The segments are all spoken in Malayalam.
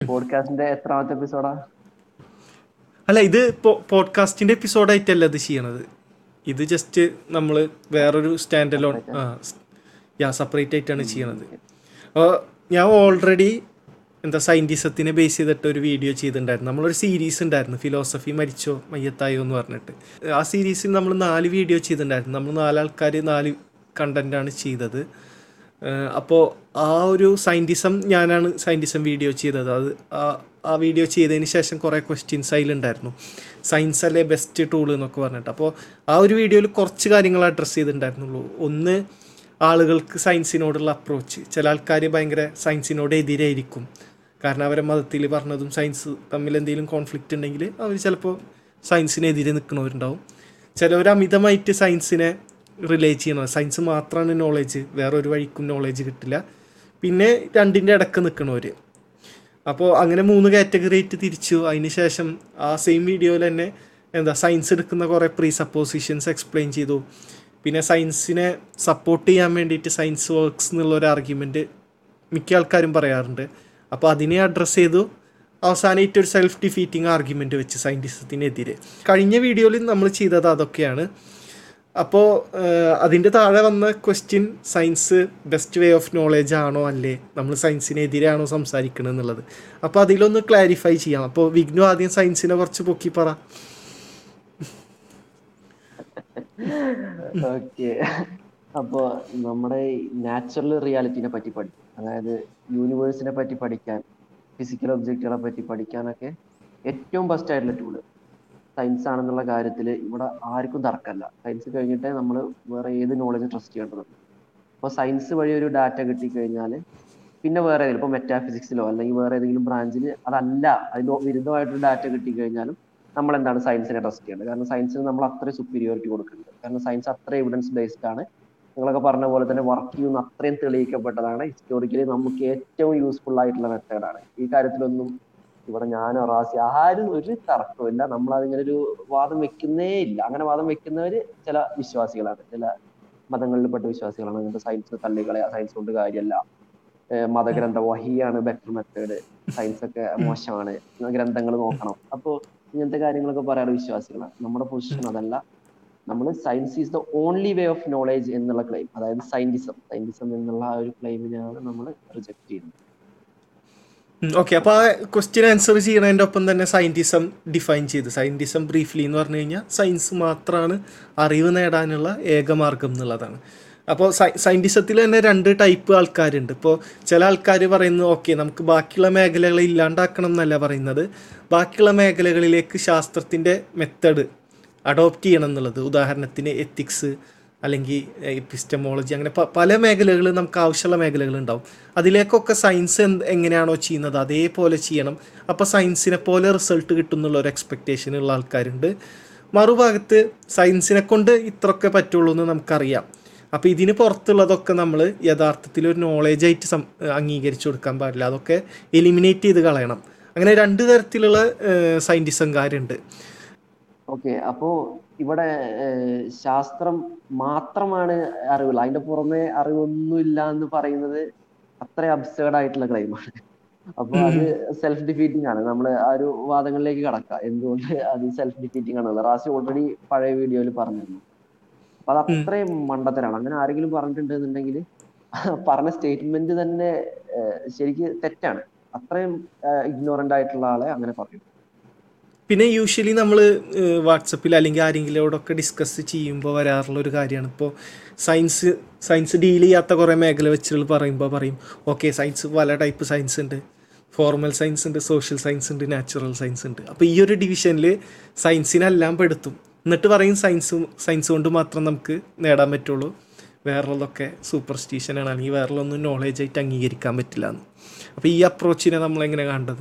പോഡ്കാസ്റ്റിന്റെ എത്രാമത്തെ എപ്പിസോഡാ? അല്ല, ഇത് പോഡ്കാസ്റ്റിന്റെ എപ്പിസോഡായിട്ടല്ല ഇത് ചെയ്യണത്. ഇത് ജസ്റ്റ് നമ്മൾ വേറൊരു സ്റ്റാൻഡ് അലോൺ സെപ്പറേറ്റ് ആയിട്ടാണ് ചെയ്യണത്. അപ്പോൾ ഞാൻ ഓൾറെഡി സയൻറ്റിസത്തിനെ ബേസ് ചെയ്തിട്ട് ഒരു വീഡിയോ ചെയ്തിട്ടുണ്ടായിരുന്നു. നമ്മളൊരു സീരീസ് ഉണ്ടായിരുന്നു, ഫിലോസഫി മരിച്ചോ മയ്യത്തായോ എന്ന് പറഞ്ഞിട്ട്. ആ സീരീസിൽ നമ്മൾ 4 വീഡിയോ ചെയ്തിട്ടുണ്ടായിരുന്നു. നമ്മൾ 4 ആൾക്കാർ 4 കണ്ടൻറ്റാണ് ചെയ്തത്. അപ്പോൾ ആ ഒരു ഞാനാണ് സയൻറ്റിസം വീഡിയോ ചെയ്തത്. അത് ആ വീഡിയോ ചെയ്തതിന് ശേഷം കുറേ ക്വസ്റ്റ്യൻസ് അതിലുണ്ടായിരുന്നു, സയൻസ് അല്ലേ ബെസ്റ്റ് ടൂൾ എന്നൊക്കെ പറഞ്ഞിട്ട്. അപ്പോൾ ആ ഒരു വീഡിയോയിൽ കുറച്ച് കാര്യങ്ങൾ അഡ്രസ്സ് ചെയ്തിട്ടുണ്ടായിരുന്നുള്ളൂ. ഒന്ന്, ആളുകൾക്ക് സയൻസിനോടുള്ള അപ്രോച്ച്. ചില ആൾക്കാർ ഭയങ്കര സയൻസിനോട് എതിരായിരിക്കും, കാരണം അവരെ മതത്തിൽ പറഞ്ഞതും സയൻസ് തമ്മിൽ എന്തെങ്കിലും കോൺഫ്ലിക്റ്റ് ഉണ്ടെങ്കിൽ അവർ ചിലപ്പോൾ സയൻസിനെതിരെ നിൽക്കുന്നവരുണ്ടാവും. ചിലവർ അമിതമായിട്ട് സയൻസിനെ റിലേറ്റ് ചെയ്യണം, സയൻസ് മാത്രമാണ് നോളേജ്, വേറൊരു വഴിക്കും നോളേജ് കിട്ടില്ല. പിന്നെ രണ്ടിൻ്റെ ഇടയ്ക്ക് നിൽക്കണവർ. അപ്പോൾ അങ്ങനെ 3 കാറ്റഗറി ആയിട്ട് തിരിച്ചു. അതിന് ശേഷം ആ സെയിം വീഡിയോയിൽ തന്നെ സയൻസ് എടുക്കുന്ന കുറേ പ്രീ സപ്പോസിഷൻസ് എക്സ്പ്ലെയിൻ ചെയ്തു. പിന്നെ സയൻസിനെ സപ്പോർട്ട് ചെയ്യാൻ വേണ്ടിയിട്ട് സയൻസ് വർക്ക്സ് എന്നുള്ളൊരു ആർഗ്യുമെൻറ്റ് മിക്ക ആൾക്കാരും പറയാറുണ്ട്. അപ്പോൾ അതിനെ അഡ്രസ്സ് ചെയ്തു. അവസാനമായിട്ട് ഒരു സെൽഫ് ഡിഫീറ്റിംഗ് ആർഗ്യുമെൻറ്റ് വെച്ച് സയൻറ്റിസത്തിനെതിരെ. കഴിഞ്ഞ വീഡിയോയിൽ നമ്മൾ ചെയ്തത് അതൊക്കെയാണ്. അപ്പോൾ അതിൻ്റെ താഴെ വന്ന question, science best way of knowledge ആണോ അല്ലേ, നമ്മൾ സയൻസിനെതിരെയാണോ സംസാരിക്കുന്നത് എന്നുള്ളത്. അപ്പോൾ അതിലൊന്ന് ക്ലാരിഫൈ ചെയ്യാം. അപ്പോൾ വിഘ്നു ആദ്യം സയൻസിനെ കുറച്ച് പൊക്കി പറ. ഓക്കെ, അപ്പോൾ നമ്മുടെ നാച്ചുറൽ റിയാലിറ്റിനെ പറ്റി പഠിക്കും, അതായത് യൂണിവേഴ്സിനെ പറ്റി പഠിക്കാൻ, ഫിസിക്കൽ ഒബ്ജക്റ്റുകളെ പറ്റി പഠിക്കാനൊക്കെ ഏറ്റവും ബെസ്റ്റ് ആയിട്ടുള്ള ടൂള് സയൻസ് ആണെന്നുള്ള കാര്യത്തിൽ ഇവിടെ ആർക്കും തർക്കമല്ല. സയൻസ് കഴിഞ്ഞിട്ടേ നമ്മൾ വേറെ ഏത് നോളജ് ട്രസ്റ്റ് ചെയ്യേണ്ടതുണ്ട്. അപ്പോൾ സയൻസ് വഴി ഒരു ഡാറ്റ കിട്ടിക്കഴിഞ്ഞാൽ പിന്നെ വേറെ ഏതെങ്കിലും, ഇപ്പോൾ മെറ്റാഫിസിക്സിലോ അല്ലെങ്കിൽ വേറെ ഏതെങ്കിലും ബ്രാഞ്ചിൽ അതല്ല, അതിന് വിരുദ്ധമായിട്ടൊരു ഡാറ്റ കിട്ടിക്കഴിഞ്ഞാലും നമ്മൾ എന്താണ് സയൻസിനെ ട്രസ്റ്റ് ചെയ്യേണ്ടത്. കാരണം സയൻസിന് നമ്മൾ അത്രയും സുപ്പീരിയോറിറ്റി കൊടുക്കുന്നുണ്ട്. കാരണം സയൻസ് അത്ര എവിഡൻസ് ബേസ്ഡ് ആണ്. നിങ്ങളൊക്കെ പറഞ്ഞ പോലെ തന്നെ വർക്ക് ചെയ്യുന്ന അത്രയും തെളിയിക്കപ്പെട്ടതാണ്. ഹിസ്റ്റോറിക്കലി നമുക്ക് ഏറ്റവും യൂസ്ഫുൾ ആയിട്ടുള്ള മെത്തേഡാണ്. ഈ കാര്യത്തിലൊന്നും ഇവിടെ ഞാനോ റാസി ആരും ഒരു തർക്കമില്ല. നമ്മൾ അതിങ്ങനെ ഒരു വാദം വെക്കുന്നേ ഇല്ല. അങ്ങനെ വാദം വെക്കുന്നവര് ചില വിശ്വാസികളാണ്, ചില മതങ്ങളിൽപ്പെട്ട വിശ്വാസികളാണ്. അങ്ങനത്തെ സയൻസ് തള്ളിക്കളയാ, സയൻസ് കൊണ്ട് കാര്യമല്ല, മതഗ്രന്ഥ വഹിയാണ് ബെറ്റർ മെത്തേഡ്, സയൻസ് ഒക്കെ മോശമാണ്, ഗ്രന്ഥങ്ങൾ നോക്കണം. അപ്പോൾ ഇങ്ങനത്തെ കാര്യങ്ങളൊക്കെ പറയാനുള്ള വിശ്വാസികളാണ്. നമ്മുടെ പൊസിഷൻ അതല്ല. നമ്മൾ science is the only way of knowledge എന്നുള്ള ക്ലെയിം, അതായത് സയന്റിസം എന്നുള്ള ആ ഒരു ക്ലെയിമിനെയാണ് നമ്മൾ റിജക്ട് ചെയ്യുന്നത്. ഓക്കെ, അപ്പോൾ ആ ക്വസ്റ്റ്യൻ ആൻസർ ചെയ്യണതിൻ്റെ ഒപ്പം തന്നെ സയൻറ്റിസം ഡിഫൈൻ ചെയ്ത്, സയൻറ്റിസം ബ്രീഫ്ലി എന്ന് പറഞ്ഞു കഴിഞ്ഞാൽ സയൻസ് മാത്രമാണ് അറിവ് നേടാനുള്ള ഏകമാർഗം എന്നുള്ളതാണ്. അപ്പോൾ സയൻറ്റിസത്തിൽ തന്നെ 2 ടൈപ്പ് ആൾക്കാരുണ്ട്. ഇപ്പോൾ ചില ആൾക്കാർ പറയുന്നത് ഓക്കെ നമുക്ക് ബാക്കിയുള്ള മേഖലകളെ ഇല്ലാണ്ടാക്കണം എന്നല്ല പറയുന്നത്, ബാക്കിയുള്ള മേഖലകളിലേക്ക് ശാസ്ത്രത്തിൻ്റെ മെത്തേഡ് അഡോപ്റ്റ് ചെയ്യണം എന്നുള്ളത്. ഉദാഹരണത്തിന് എത്തിക്സ് അല്ലെങ്കിൽ എപ്പിസ്റ്റമോളജി, അങ്ങനെ പല മേഖലകൾ നമുക്ക് ആവശ്യമുള്ള മേഖലകളുണ്ടാവും. അതിലേക്കൊക്കെ സയൻസ് എങ്ങനെയാണോ ചെയ്യുന്നത് അതേപോലെ ചെയ്യണം, അപ്പോൾ സയൻസിനെ പോലെ റിസൾട്ട് കിട്ടുന്നുള്ള ഒരു എക്സ്പെക്റ്റേഷൻ ഉള്ള ആൾക്കാരുണ്ട്. മറുഭാഗത്ത് സയൻസിനെ കൊണ്ട് ഇത്രയൊക്കെ പറ്റുള്ളൂ എന്ന് നമുക്കറിയാം, അപ്പോൾ ഇതിന് പുറത്തുള്ളതൊക്കെ നമ്മൾ യഥാർത്ഥത്തിൽ ഒരു നോളേജായിട്ട് അംഗീകരിച്ചു കൊടുക്കാൻ പാടില്ല, അതൊക്കെ എലിമിനേറ്റ് ചെയ്ത് കളയണം. അങ്ങനെ 2 തരത്തിലുള്ള സയൻറ്റിസംകാരുണ്ട്. ഓക്കെ, അപ്പോ ഇവിടെ ശാസ്ത്രം മാത്രമാണ് അറിവുള്ള, അതിന്റെ പുറമെ അറിവൊന്നുമില്ല എന്ന് പറയുന്നത് അത്ര അബ്സേർഡ് ആയിട്ടുള്ള ക്ലെയിമാണ്. അപ്പൊ അത് സെൽഫ് ഡിഫീറ്റിംഗ് ആണ്. നമ്മൾ ആ ഒരു വാദങ്ങളിലേക്ക് കടക്കാം, എന്തുകൊണ്ട് അത് സെൽഫ് ഡിഫീറ്റിംഗ് ആണെന്ന് റാസി ഓൾറെഡി പഴയ വീഡിയോയിൽ പറഞ്ഞിരുന്നു. അപ്പൊ അത് അത്രയും മണ്ടത്തരാണ്. അങ്ങനെ ആരെങ്കിലും പറഞ്ഞിട്ടുണ്ടെന്നുണ്ടെങ്കിൽ പറഞ്ഞ സ്റ്റേറ്റ്മെന്റ് തന്നെ ശരിക്ക് തെറ്റാണ്. അത്രയും ഇഗ്നോറന്റ് ആയിട്ടുള്ള ആളെ അങ്ങനെ പറയും. പിന്നെ യൂഷ്വലി നമ്മൾ വാട്സപ്പിൽ അല്ലെങ്കിൽ ആരെങ്കിലോടൊക്കെ ഡിസ്കസ് ചെയ്യുമ്പോൾ വരാറുള്ളൊരു കാര്യമാണ്, ഇപ്പോൾ സയൻസ് ഡീൽ ചെയ്യാത്ത കുറേ മേഖല വെച്ചുകൾ പറയുമ്പോൾ പറയും ഓക്കെ സയൻസ് പല ടൈപ്പ് സയൻസ് ഉണ്ട്, ഫോർമൽ സയൻസ് ഉണ്ട്, സോഷ്യൽ സയൻസ് ഉണ്ട്, നാച്ചുറൽ സയൻസ് ഉണ്ട്. അപ്പോൾ ഈ ഒരു ഡിവിഷനിൽ സയൻസിനെല്ലാം പെടുത്തും. എന്നിട്ട് പറയും സയൻസ് കൊണ്ട് മാത്രം നമുക്ക് നേടാൻ പറ്റുള്ളൂ, വേറെയുള്ളതൊക്കെ സൂപ്പർസ്റ്റിഷനാണ്, അല്ലെങ്കിൽ വേറെയുള്ളൊന്നും നോളേജായിട്ട് അംഗീകരിക്കാൻ പറ്റില്ല എന്ന്. അപ്പോൾ ഈ അപ്രോച്ചിനെ നമ്മളെങ്ങനെ കാണേണ്ടത്?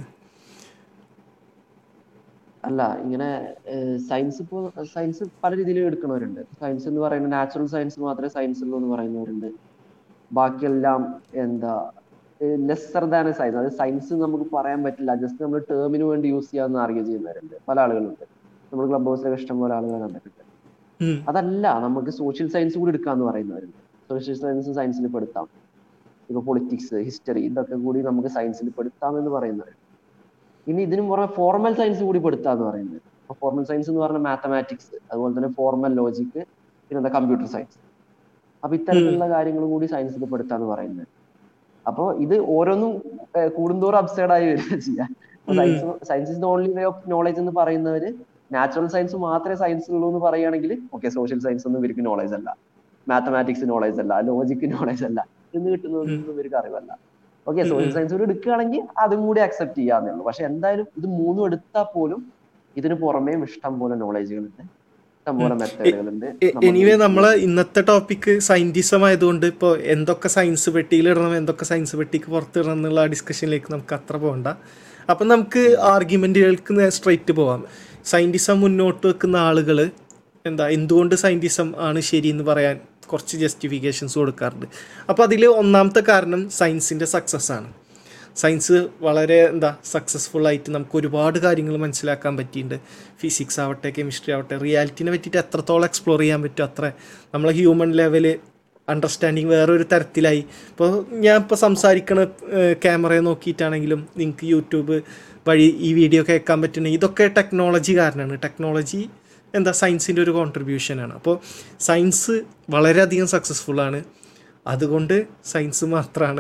അല്ല, ഇങ്ങനെ സയൻസ് പല രീതിയിൽ എടുക്കുന്നവരുണ്ട്. സയൻസ് എന്ന് പറയുന്നത് നാച്ചുറൽ സയൻസ് മാത്രമേ സയൻസ് ഉള്ളൂ എന്ന് പറയുന്നവരുണ്ട്. ബാക്കിയെല്ലാം എന്താ ലെസ്സർ ദാൻ സയൻസ്, അതായത് സയൻസ് നമുക്ക് പറയാൻ പറ്റില്ല, ജസ്റ്റ് നമ്മൾ ടേമിന് വേണ്ടി യൂസ് ചെയ്യാമെന്ന് ആർഗ്യൂ ചെയ്യുന്നവരുണ്ട്. പല ആളുകളുണ്ട്, നമ്മൾ ക്ലബ് ഹൗസിലൊക്കെ ഇഷ്ടം പോലെ ആളുകളെ കണ്ടിട്ടുണ്ട്. അതല്ല, നമുക്ക് സോഷ്യൽ സയൻസ് കൂടി എടുക്കാന്ന് പറയുന്നവരുണ്ട്. സോഷ്യൽ സയൻസ് സയൻസിൽ പെടുത്താം. ഇപ്പൊ പൊളിറ്റിക്സ്, ഹിസ്റ്ററി, ഇതൊക്കെ കൂടി നമുക്ക് സയൻസിൽ പെടുത്താം എന്ന് പറയുന്നവരുണ്ട്. ഇനി ഇതിന് പുറമെ ഫോർമൽ സയൻസ് കൂടി പെടുത്താന്ന് പറയുന്നത്. അപ്പൊ ഫോർമൽ സയൻസ് എന്ന് പറഞ്ഞാൽ മാത്തമാറ്റിക്സ്, അതുപോലെ തന്നെ ഫോർമൽ ലോജിക്, പിന്നെ കമ്പ്യൂട്ടർ സയൻസ്. അപ്പൊ ഇത്തരത്തിലുള്ള കാര്യങ്ങൾ കൂടി സയൻസിൽ പെടുത്താന്ന് പറയുന്നത്. അപ്പൊ ഇത് ഓരോന്നും കൂടുന്തോറും അപ്സൈഡ് ആയി വരിക ചെയ്യാം. Science is the only way of knowledge എന്ന് പറയുന്നവര് നാച്ചുറൽ സയൻസ് മാത്രമേ സയൻസ് ഉള്ളൂ എന്ന് പറയുകയാണെങ്കിൽ ഓക്കെ, സോഷ്യൽ സയൻസ് ഒന്നും ഇവർക്ക് നോളജ് അല്ല, മാത്തമാറ്റിക്സ് നോളജ് അല്ല, ലോജിക്ക് നോളജ് അല്ല, ഇന്ന് കിട്ടുന്നതൊന്നും ഇവർക്ക് അറിവല്ല. ഓക്കെ, സോഷ്യൽ സയൻസ് കൂടി എടുക്കുകയാണെങ്കിൽ അതും കൂടി അക്സെപ്റ്റ് ചെയ്യാന്നേ ഉള്ളൂ. പക്ഷെ എന്തായാലും ഇത് മൂന്നും എടുത്താൽ പോലും ഇതിന് പുറമേ ഇഷ്ടം പോലെ നോളജുകളുണ്ട്, ഇഷ്ടം പോലെ മെത്തേഡുകളുണ്ട്. എനിവേ നമ്മളെ ഇന്നത്തെ ടോപ്പിക് സയന്റിസം ആയതുകൊണ്ട് ഇപ്പോൾ എന്തൊക്കെ സയൻസ് പെട്ടിയിൽ ഇടണം, എന്തൊക്കെ സയൻസ് പെട്ടിക്ക് പുറത്തിടണം എന്നുള്ള ഡിസ്കഷനിലേക്ക് നമുക്ക് അത്ര പോകണ്ട. അപ്പം നമുക്ക് ആർഗ്യുമെന്റുകൾക്ക് സ്ട്രൈറ്റ് പോവാം. സയന്റിസം മുന്നോട്ട് വെക്കുന്ന ആളുകൾ എന്തുകൊണ്ട് സയന്റിസം ആണ് ശരി എന്ന് പറയാൻ കുറച്ച് ജസ്റ്റിഫിക്കേഷൻസ് കൊടുക്കാറുണ്ട്. അപ്പോൾ അതിൽ ഒന്നാമത്തെ കാരണം സയൻസിൻ്റെ സക്സസ് ആണ്. സയൻസ് വളരെ സക്സസ്ഫുള്ളായിട്ട് നമുക്ക് ഒരുപാട് കാര്യങ്ങൾ മനസ്സിലാക്കാൻ പറ്റിയിട്ടുണ്ട്. ഫിസിക്സ് ആവട്ടെ, കെമിസ്ട്രി ആവട്ടെ, റിയാലിറ്റിനെ പറ്റിയിട്ട് എത്രത്തോളം എക്സ്പ്ലോർ ചെയ്യാൻ പറ്റും അത്ര നമ്മളെ ഹ്യൂമൻ ലെവല് അണ്ടർസ്റ്റാൻഡിങ് വേറൊരു തരത്തിലായി. ഇപ്പോൾ ഞാൻ ഇപ്പോൾ സംസാരിക്കണ ക്യാമറയെ നോക്കിയിട്ടാണെങ്കിലും നിങ്ങൾക്ക് യൂട്യൂബ് വഴി ഈ വീഡിയോ കേൾക്കാൻ പറ്റുന്നത് ഇതൊക്കെ ടെക്നോളജി കാരണമാണ്. ടെക്നോളജി സയൻസിൻ്റെ ഒരു കോൺട്രിബ്യൂഷനാണ്. അപ്പോൾ സയൻസ് വളരെയധികം സക്സസ്ഫുള്ളാണ്. അതുകൊണ്ട് സയൻസ് മാത്രമാണ്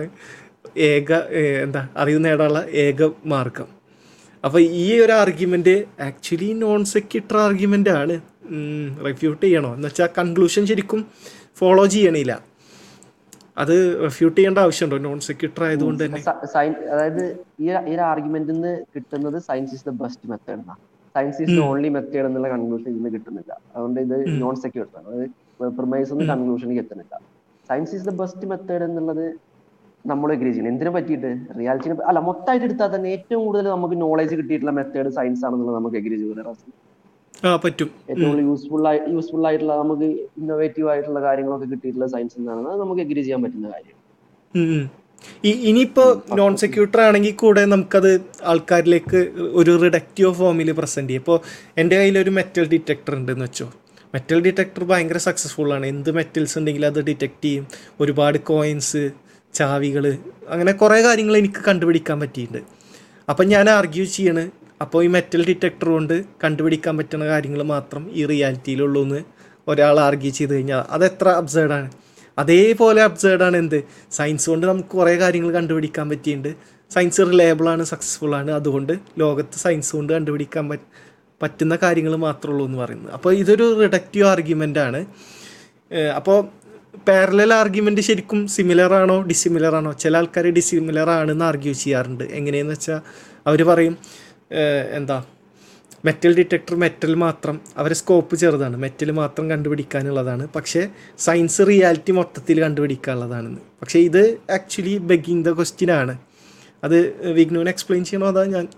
അറിവ് നേടാനുള്ള ഏക മാർഗം. അപ്പോൾ ഈ ഒരു argument actually non sequitur argument ആണ്. റെഫ്യൂട്ട് ചെയ്യണോ എന്ന് വെച്ചാൽ കൺക്ലൂഷൻ ശരിക്കും ഫോളോ ചെയ്യണില്ല. അത് റെഫ്യൂട്ട് ചെയ്യേണ്ട ആവശ്യമുണ്ടോ നോൺ സെക്യൂട്ടർ ആയതുകൊണ്ട് തന്നെ? അതായത് ഈ ആർഗ്യുമെന്റിൽ കിട്ടുന്നത് science is the best method എന്നാണ്. Science is the only method എന്നുള്ള കൺക്ലൂഷൻ ഇന്ന് കിട്ടുന്നില്ല. അതുകൊണ്ട് ഇത് നോൺ സെക്യൂർ ആണ്. അതായത് പ്രിമൈസ് ഒന്നും കൺക്ലൂഷനിൽ എത്തുന്നില്ല. Science is the best method എന്നുള്ളത് നമ്മൾ എഗ്രി ചെയ്യണം. എന്തിനെ പറ്റിയിട്ട്? റിയാലിറ്റിനെ അല്ല, മൊത്തമായിട്ട് എടുത്താൽ തന്നെ ഏറ്റവും കൂടുതൽ നമുക്ക് നോളജ് കിട്ടിയിട്ടുള്ള മെത്തേഡ് സയൻസ് ആണെന്നുള്ളത് നമുക്ക് എഗ്രി ചെയ്യുന്നത് പറ്റും. ഏറ്റവും യൂസ്ഫുൾ ആയിട്ടുള്ള നമുക്ക് ഇന്നോവേറ്റീവ് ആയിട്ടുള്ള കാര്യങ്ങളൊക്കെ കിട്ടിയിട്ടുള്ള സയൻസ് എന്നാണ് അത് നമുക്ക് എഗ്രി ചെയ്യാൻ പറ്റുന്ന കാര്യം. ഇനിയിപ്പോൾ നോൺ സെക്യൂട്ടർ ആണെങ്കിൽ കൂടെ നമുക്കത് ആൾക്കാരിലേക്ക് ഒരു റിഡക്റ്റീവ് ഫോമിൽ പ്രസൻറ്റ് ചെയ്യും. ഇപ്പോൾ എൻ്റെ കയ്യിലൊരു മെറ്റൽ ഡിറ്റക്ടർ ഉണ്ടെന്ന് വെച്ചോ. മെറ്റൽ ഡിറ്റക്ടർ ഭയങ്കര സക്സസ്ഫുള്ളാണ്. എന്ത് മെറ്റൽസ് ഉണ്ടെങ്കിലും അത് ഡിറ്റക്ട് ചെയ്യും. ഒരുപാട് കോയിൻസ്, ചാവികൾ, അങ്ങനെ കുറേ കാര്യങ്ങൾ എനിക്ക് കണ്ടുപിടിക്കാൻ പറ്റിയിട്ടുണ്ട്. അപ്പം ഞാൻ ആർഗ്യൂ ചെയ്യണ്, അപ്പോൾ ഈ മെറ്റൽ ഡിറ്റക്ടർ കൊണ്ട് കണ്ടുപിടിക്കാൻ പറ്റുന്ന കാര്യങ്ങൾ മാത്രം ഈ റിയാലിറ്റിയിലുള്ളൂ എന്ന് ഒരാൾ ആർഗ്യൂ ചെയ്ത് കഴിഞ്ഞാൽ അതെത്ര അബ്സേർഡാണ്. അതേപോലെ അബ്സേർഡാണ് സയൻസ് കൊണ്ട് നമുക്ക് കുറേ കാര്യങ്ങൾ കണ്ടുപിടിക്കാൻ പറ്റിയിട്ടുണ്ട്. സയൻസ് റിലയബിളാണ്, സക്സസ്ഫുള്ളാണ്. അതുകൊണ്ട് ലോകത്ത് സയൻസ് കൊണ്ട് കണ്ടുപിടിക്കാൻ പറ്റുന്ന കാര്യങ്ങൾ മാത്രമേ ഉള്ളൂ എന്ന് പറയുന്നത്. അപ്പോൾ ഇതൊരു റിഡക്റ്റീവ് ആർഗ്യുമെൻ്റാണ്. അപ്പോൾ പാരലൽ ആർഗ്യുമെൻ്റ് ശരിക്കും സിമിലർ ആണോ ഡിസിമിലർ ആണോ? ചില ആൾക്കാർ ഡിസിമിലർ ആണെന്ന് ആർഗ്യൂ ചെയ്യാറുണ്ട്. എങ്ങനെയെന്ന് വെച്ചാൽ അവർ പറയും മെറ്റൽ ഡിറ്റക്ടർ മെറ്റൽ മാത്രം, അവരെ സ്കോപ്പ് ചെറുതാണ്, മെറ്റൽ മാത്രം കണ്ടുപിടിക്കാനുള്ളതാണ്. പക്ഷേ സയൻസ് റിയാലിറ്റി മൊത്തത്തിൽ കണ്ടുപിടിക്കാനുള്ളതാണെന്ന്. പക്ഷേ ഇത് ആക്ച്വലി ബെഗിങ് ദ ക്വസ്റ്റ്യൻ ആണ്. അത് വിഗ്നുവിന് എക്സ്പ്ലെയിൻ ചെയ്യണോ? അതാ ഞാൻ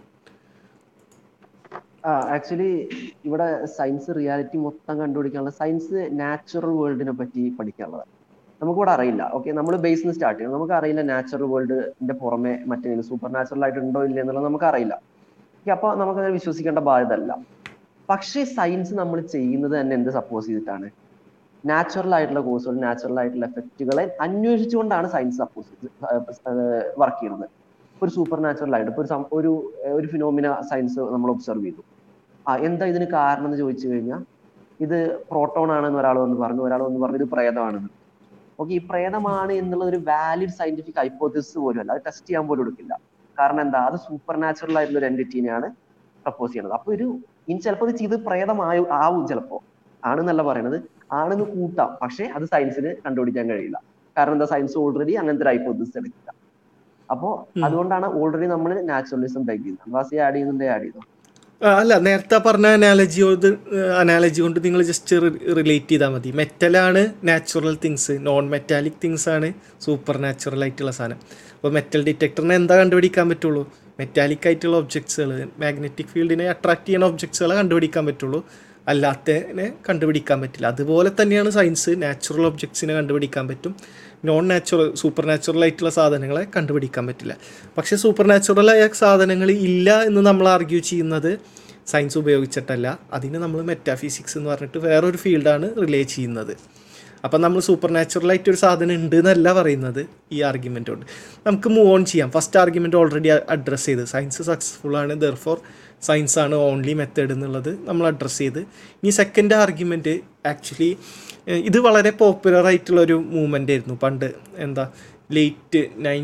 ആക്ച്വലി ഇവിടെ സയൻസ് റിയാലിറ്റി മൊത്തം കണ്ടുപിടിക്കാനുള്ള, സയൻസ് നാച്ചുറൽ വേൾഡിനെ പറ്റി പഠിക്കാനുള്ളതാണ്. നമുക്കിവിടെ അറിയില്ല. ഓക്കെ, നമ്മൾ ബേസിൽ സ്റ്റാർട്ട് ചെയ്യണം. നമുക്ക് അറിയില്ല നാച്ചുറൽ വേൾഡിന്റെ പുറമെ മറ്റേതെങ്കിലും സൂപ്പർ നാച്ചുറൽ ആയിട്ട് ഉണ്ടോ ഇല്ല എന്നുള്ളത് നമുക്ക് അറിയില്ല. അപ്പൊ നമുക്കത് വിശ്വസിക്കേണ്ട ബാധ്യത അല്ല. പക്ഷേ സയൻസ് നമ്മൾ ചെയ്യുന്നത് തന്നെ എന്ത് സപ്പോസ് ചെയ്തിട്ടാണ്? നാച്ചുറൽ ആയിട്ടുള്ള കോഴ്സുകൾ, നാച്ചുറൽ ആയിട്ടുള്ള എഫക്റ്റുകളെ അന്വേഷിച്ചുകൊണ്ടാണ് സയൻസ് സപ്പോസ് വർക്ക് ചെയ്യുന്നത്. ഒരു സൂപ്പർ നാച്ചുറൽ ആയിട്ട് ഇപ്പൊ ഒരു ഫിനോമിന സയൻസ് നമ്മൾ ഒബ്സർവ് ചെയ്തു. എന്താ ഇതിന് കാരണം എന്ന് ചോദിച്ചു കഴിഞ്ഞാൽ ഇത് പ്രോട്ടോൺ ആണെന്ന് ഒരാൾ വന്ന് പറഞ്ഞു ഇത് പ്രേതമാണെന്ന്. ഓക്കെ, ഈ പ്രേതമാണ് എന്നുള്ളത് ഒരു വാലിഡ് സയന്റിഫിക് ഹൈപ്പോത്തിസിസ് പോലും അല്ല. അത് ടെസ്റ്റ് ചെയ്യാൻ പോലും എടുക്കില്ല. കാരണം എന്താ? അത് സൂപ്പർ നാച്ചുറൽ ആയിട്ടുള്ള ഒരു എൻറ്റിറ്റിനെയാണ് പ്രപ്പോസ് ചെയ്യുന്നത്. അപ്പൊ ഇനി ചിലപ്പോൾ ഇത് ചെയ്ത് ആവും, ചിലപ്പോ ആണെന്നല്ല പറയണത്, ആണെന്ന് കൂട്ടാം. പക്ഷെ അത് സയൻസിന് കണ്ടുപിടിക്കാൻ കഴിയില്ല. കാരണം എന്താ? സയൻസ് ഓൾറെഡി അങ്ങനത്തെ ഒരു ഹൈപ്പോത്തിസിസ് എടുക്കില്ല. അപ്പോ അതുകൊണ്ടാണ് ഓൾറെഡി നമ്മൾ നാച്ചുറലിസം ബെഗ് ചെയ്യുന്നത്. വാസി ആഡ് ചെയ്തോ? അല്ല, നേരത്തെ പറഞ്ഞ അനാലജി കൊണ്ട് നിങ്ങൾ ജസ്റ്റ് റിലേറ്റ് ചെയ്താൽ മതി. മെറ്റലാണ് natural things, non metallic things ആണ് സൂപ്പർ നാച്ചുറൽ ആയിട്ടുള്ള സാധനം. അപ്പോൾ മെറ്റൽ ഡിറ്റക്ടറിനെ എന്താ കണ്ടുപിടിക്കാൻ പറ്റുള്ളൂ? മെറ്റാലിക് ആയിട്ടുള്ള ഒബ്ജക്ട്സുകൾ, മാഗ്നറ്റിക് ഫീൽഡിനെ അട്രാക്ട് ചെയ്യുന്ന ഒബ്ജക്ട്സുകളെ കണ്ടുപിടിക്കാൻ പറ്റുള്ളൂ, അല്ലാത്തതിനെ കണ്ടുപിടിക്കാൻ പറ്റില്ല. അതുപോലെ തന്നെയാണ് സയൻസ്. നാച്ചുറൽ ഒബ്ജക്ട്സിനെ കണ്ടുപിടിക്കാൻ പറ്റും, നോൺ നാച്ചുറൽ സൂപ്പർ നാച്ചുറൽ ആയിട്ടുള്ള സാധനങ്ങളെ കണ്ടുപിടിക്കാൻ പറ്റില്ല. പക്ഷേ സൂപ്പർ നാച്ചുറലായ സാധനങ്ങൾ ഇല്ല എന്ന് നമ്മൾ ആർഗ്യൂ ചെയ്യുന്നത് സയൻസ് ഉപയോഗിച്ചിട്ടല്ല. അതിന് നമ്മൾ മെറ്റാഫിസിക്സ് എന്ന് പറഞ്ഞിട്ട് വേറൊരു ഫീൽഡാണ് റിലേ ചെയ്യുന്നത്. അപ്പം നമ്മൾ സൂപ്പർ നാച്ചുറലായിട്ട് ഒരു സാധനം ഉണ്ട് എന്നല്ല പറയുന്നത് ഈ ആർഗ്യുമെൻ്റ് കൊണ്ട്. നമുക്ക് മൂവ് ഓൺ ചെയ്യാം. ഫസ്റ്റ് ആർഗ്യുമെൻ്റ് ഓൾറെഡി അഡ്രസ്സ് ചെയ്ത് സയൻസ് സക്സസ്ഫുൾ ആണ്, ദെർഫോർ സയൻസ് ആണ് ഓൺലി മെത്തേഡ് എന്നുള്ളത് നമ്മൾ അഡ്രസ്സ് ചെയ്ത്. ഇനി സെക്കൻഡ് ആർഗ്യുമെൻറ്റ് ആക്ച്വലി ഇത് വളരെ പോപ്പുലർ ആയിട്ടുള്ളൊരു മൂവ്മെൻ്റ് ആയിരുന്നു പണ്ട്, എന്താ ലേറ്റ്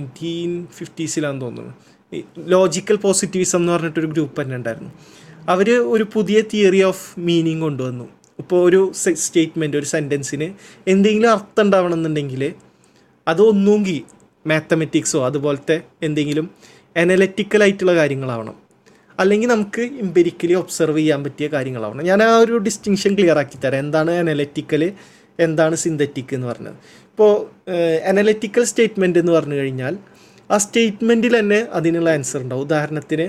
1950s തോന്നുന്നു. ലോജിക്കൽ പോസിറ്റിവിസം എന്ന് പറഞ്ഞിട്ടൊരു ഗ്രൂപ്പ് തന്നെ ഉണ്ടായിരുന്നു. അവർ ഒരു പുതിയ തിയറി ഓഫ് മീനിങ് കൊണ്ടുവന്നു. ഇപ്പോൾ ഒരു സ്റ്റേറ്റ്മെൻറ്റ്, ഒരു സെൻറ്റൻസിന് എന്തെങ്കിലും അർത്ഥം ഉണ്ടാവണമെന്നുണ്ടെങ്കിൽ അത് ഒന്നുകിൽ മാത്തമെറ്റിക്സോ അതുപോലത്തെ എന്തെങ്കിലും അനലറ്റിക്കലായിട്ടുള്ള കാര്യങ്ങളാവണം, അല്ലെങ്കിൽ നമുക്ക് എംപിരിക്കലി ഒബ്സർവ് ചെയ്യാൻ പറ്റിയ കാര്യങ്ങളാവണം. ഞാൻ ആ ഒരു ഡിസ്റ്റിങ്ഷൻ ക്ലിയർ ആക്കി തരാം. എന്താണ് അനലറ്റിക്കൽ, എന്താണ് സിന്തറ്റിക് എന്ന് പറഞ്ഞത്. ഇപ്പോൾ അനലറ്റിക്കൽ സ്റ്റേറ്റ്മെൻറ്റ് എന്ന് പറഞ്ഞു കഴിഞ്ഞാൽ ആ സ്റ്റേറ്റ്മെൻറ്റിൽ തന്നെ അതിനുള്ള ആൻസർ ഉണ്ടാവും. ഉദാഹരണത്തിന്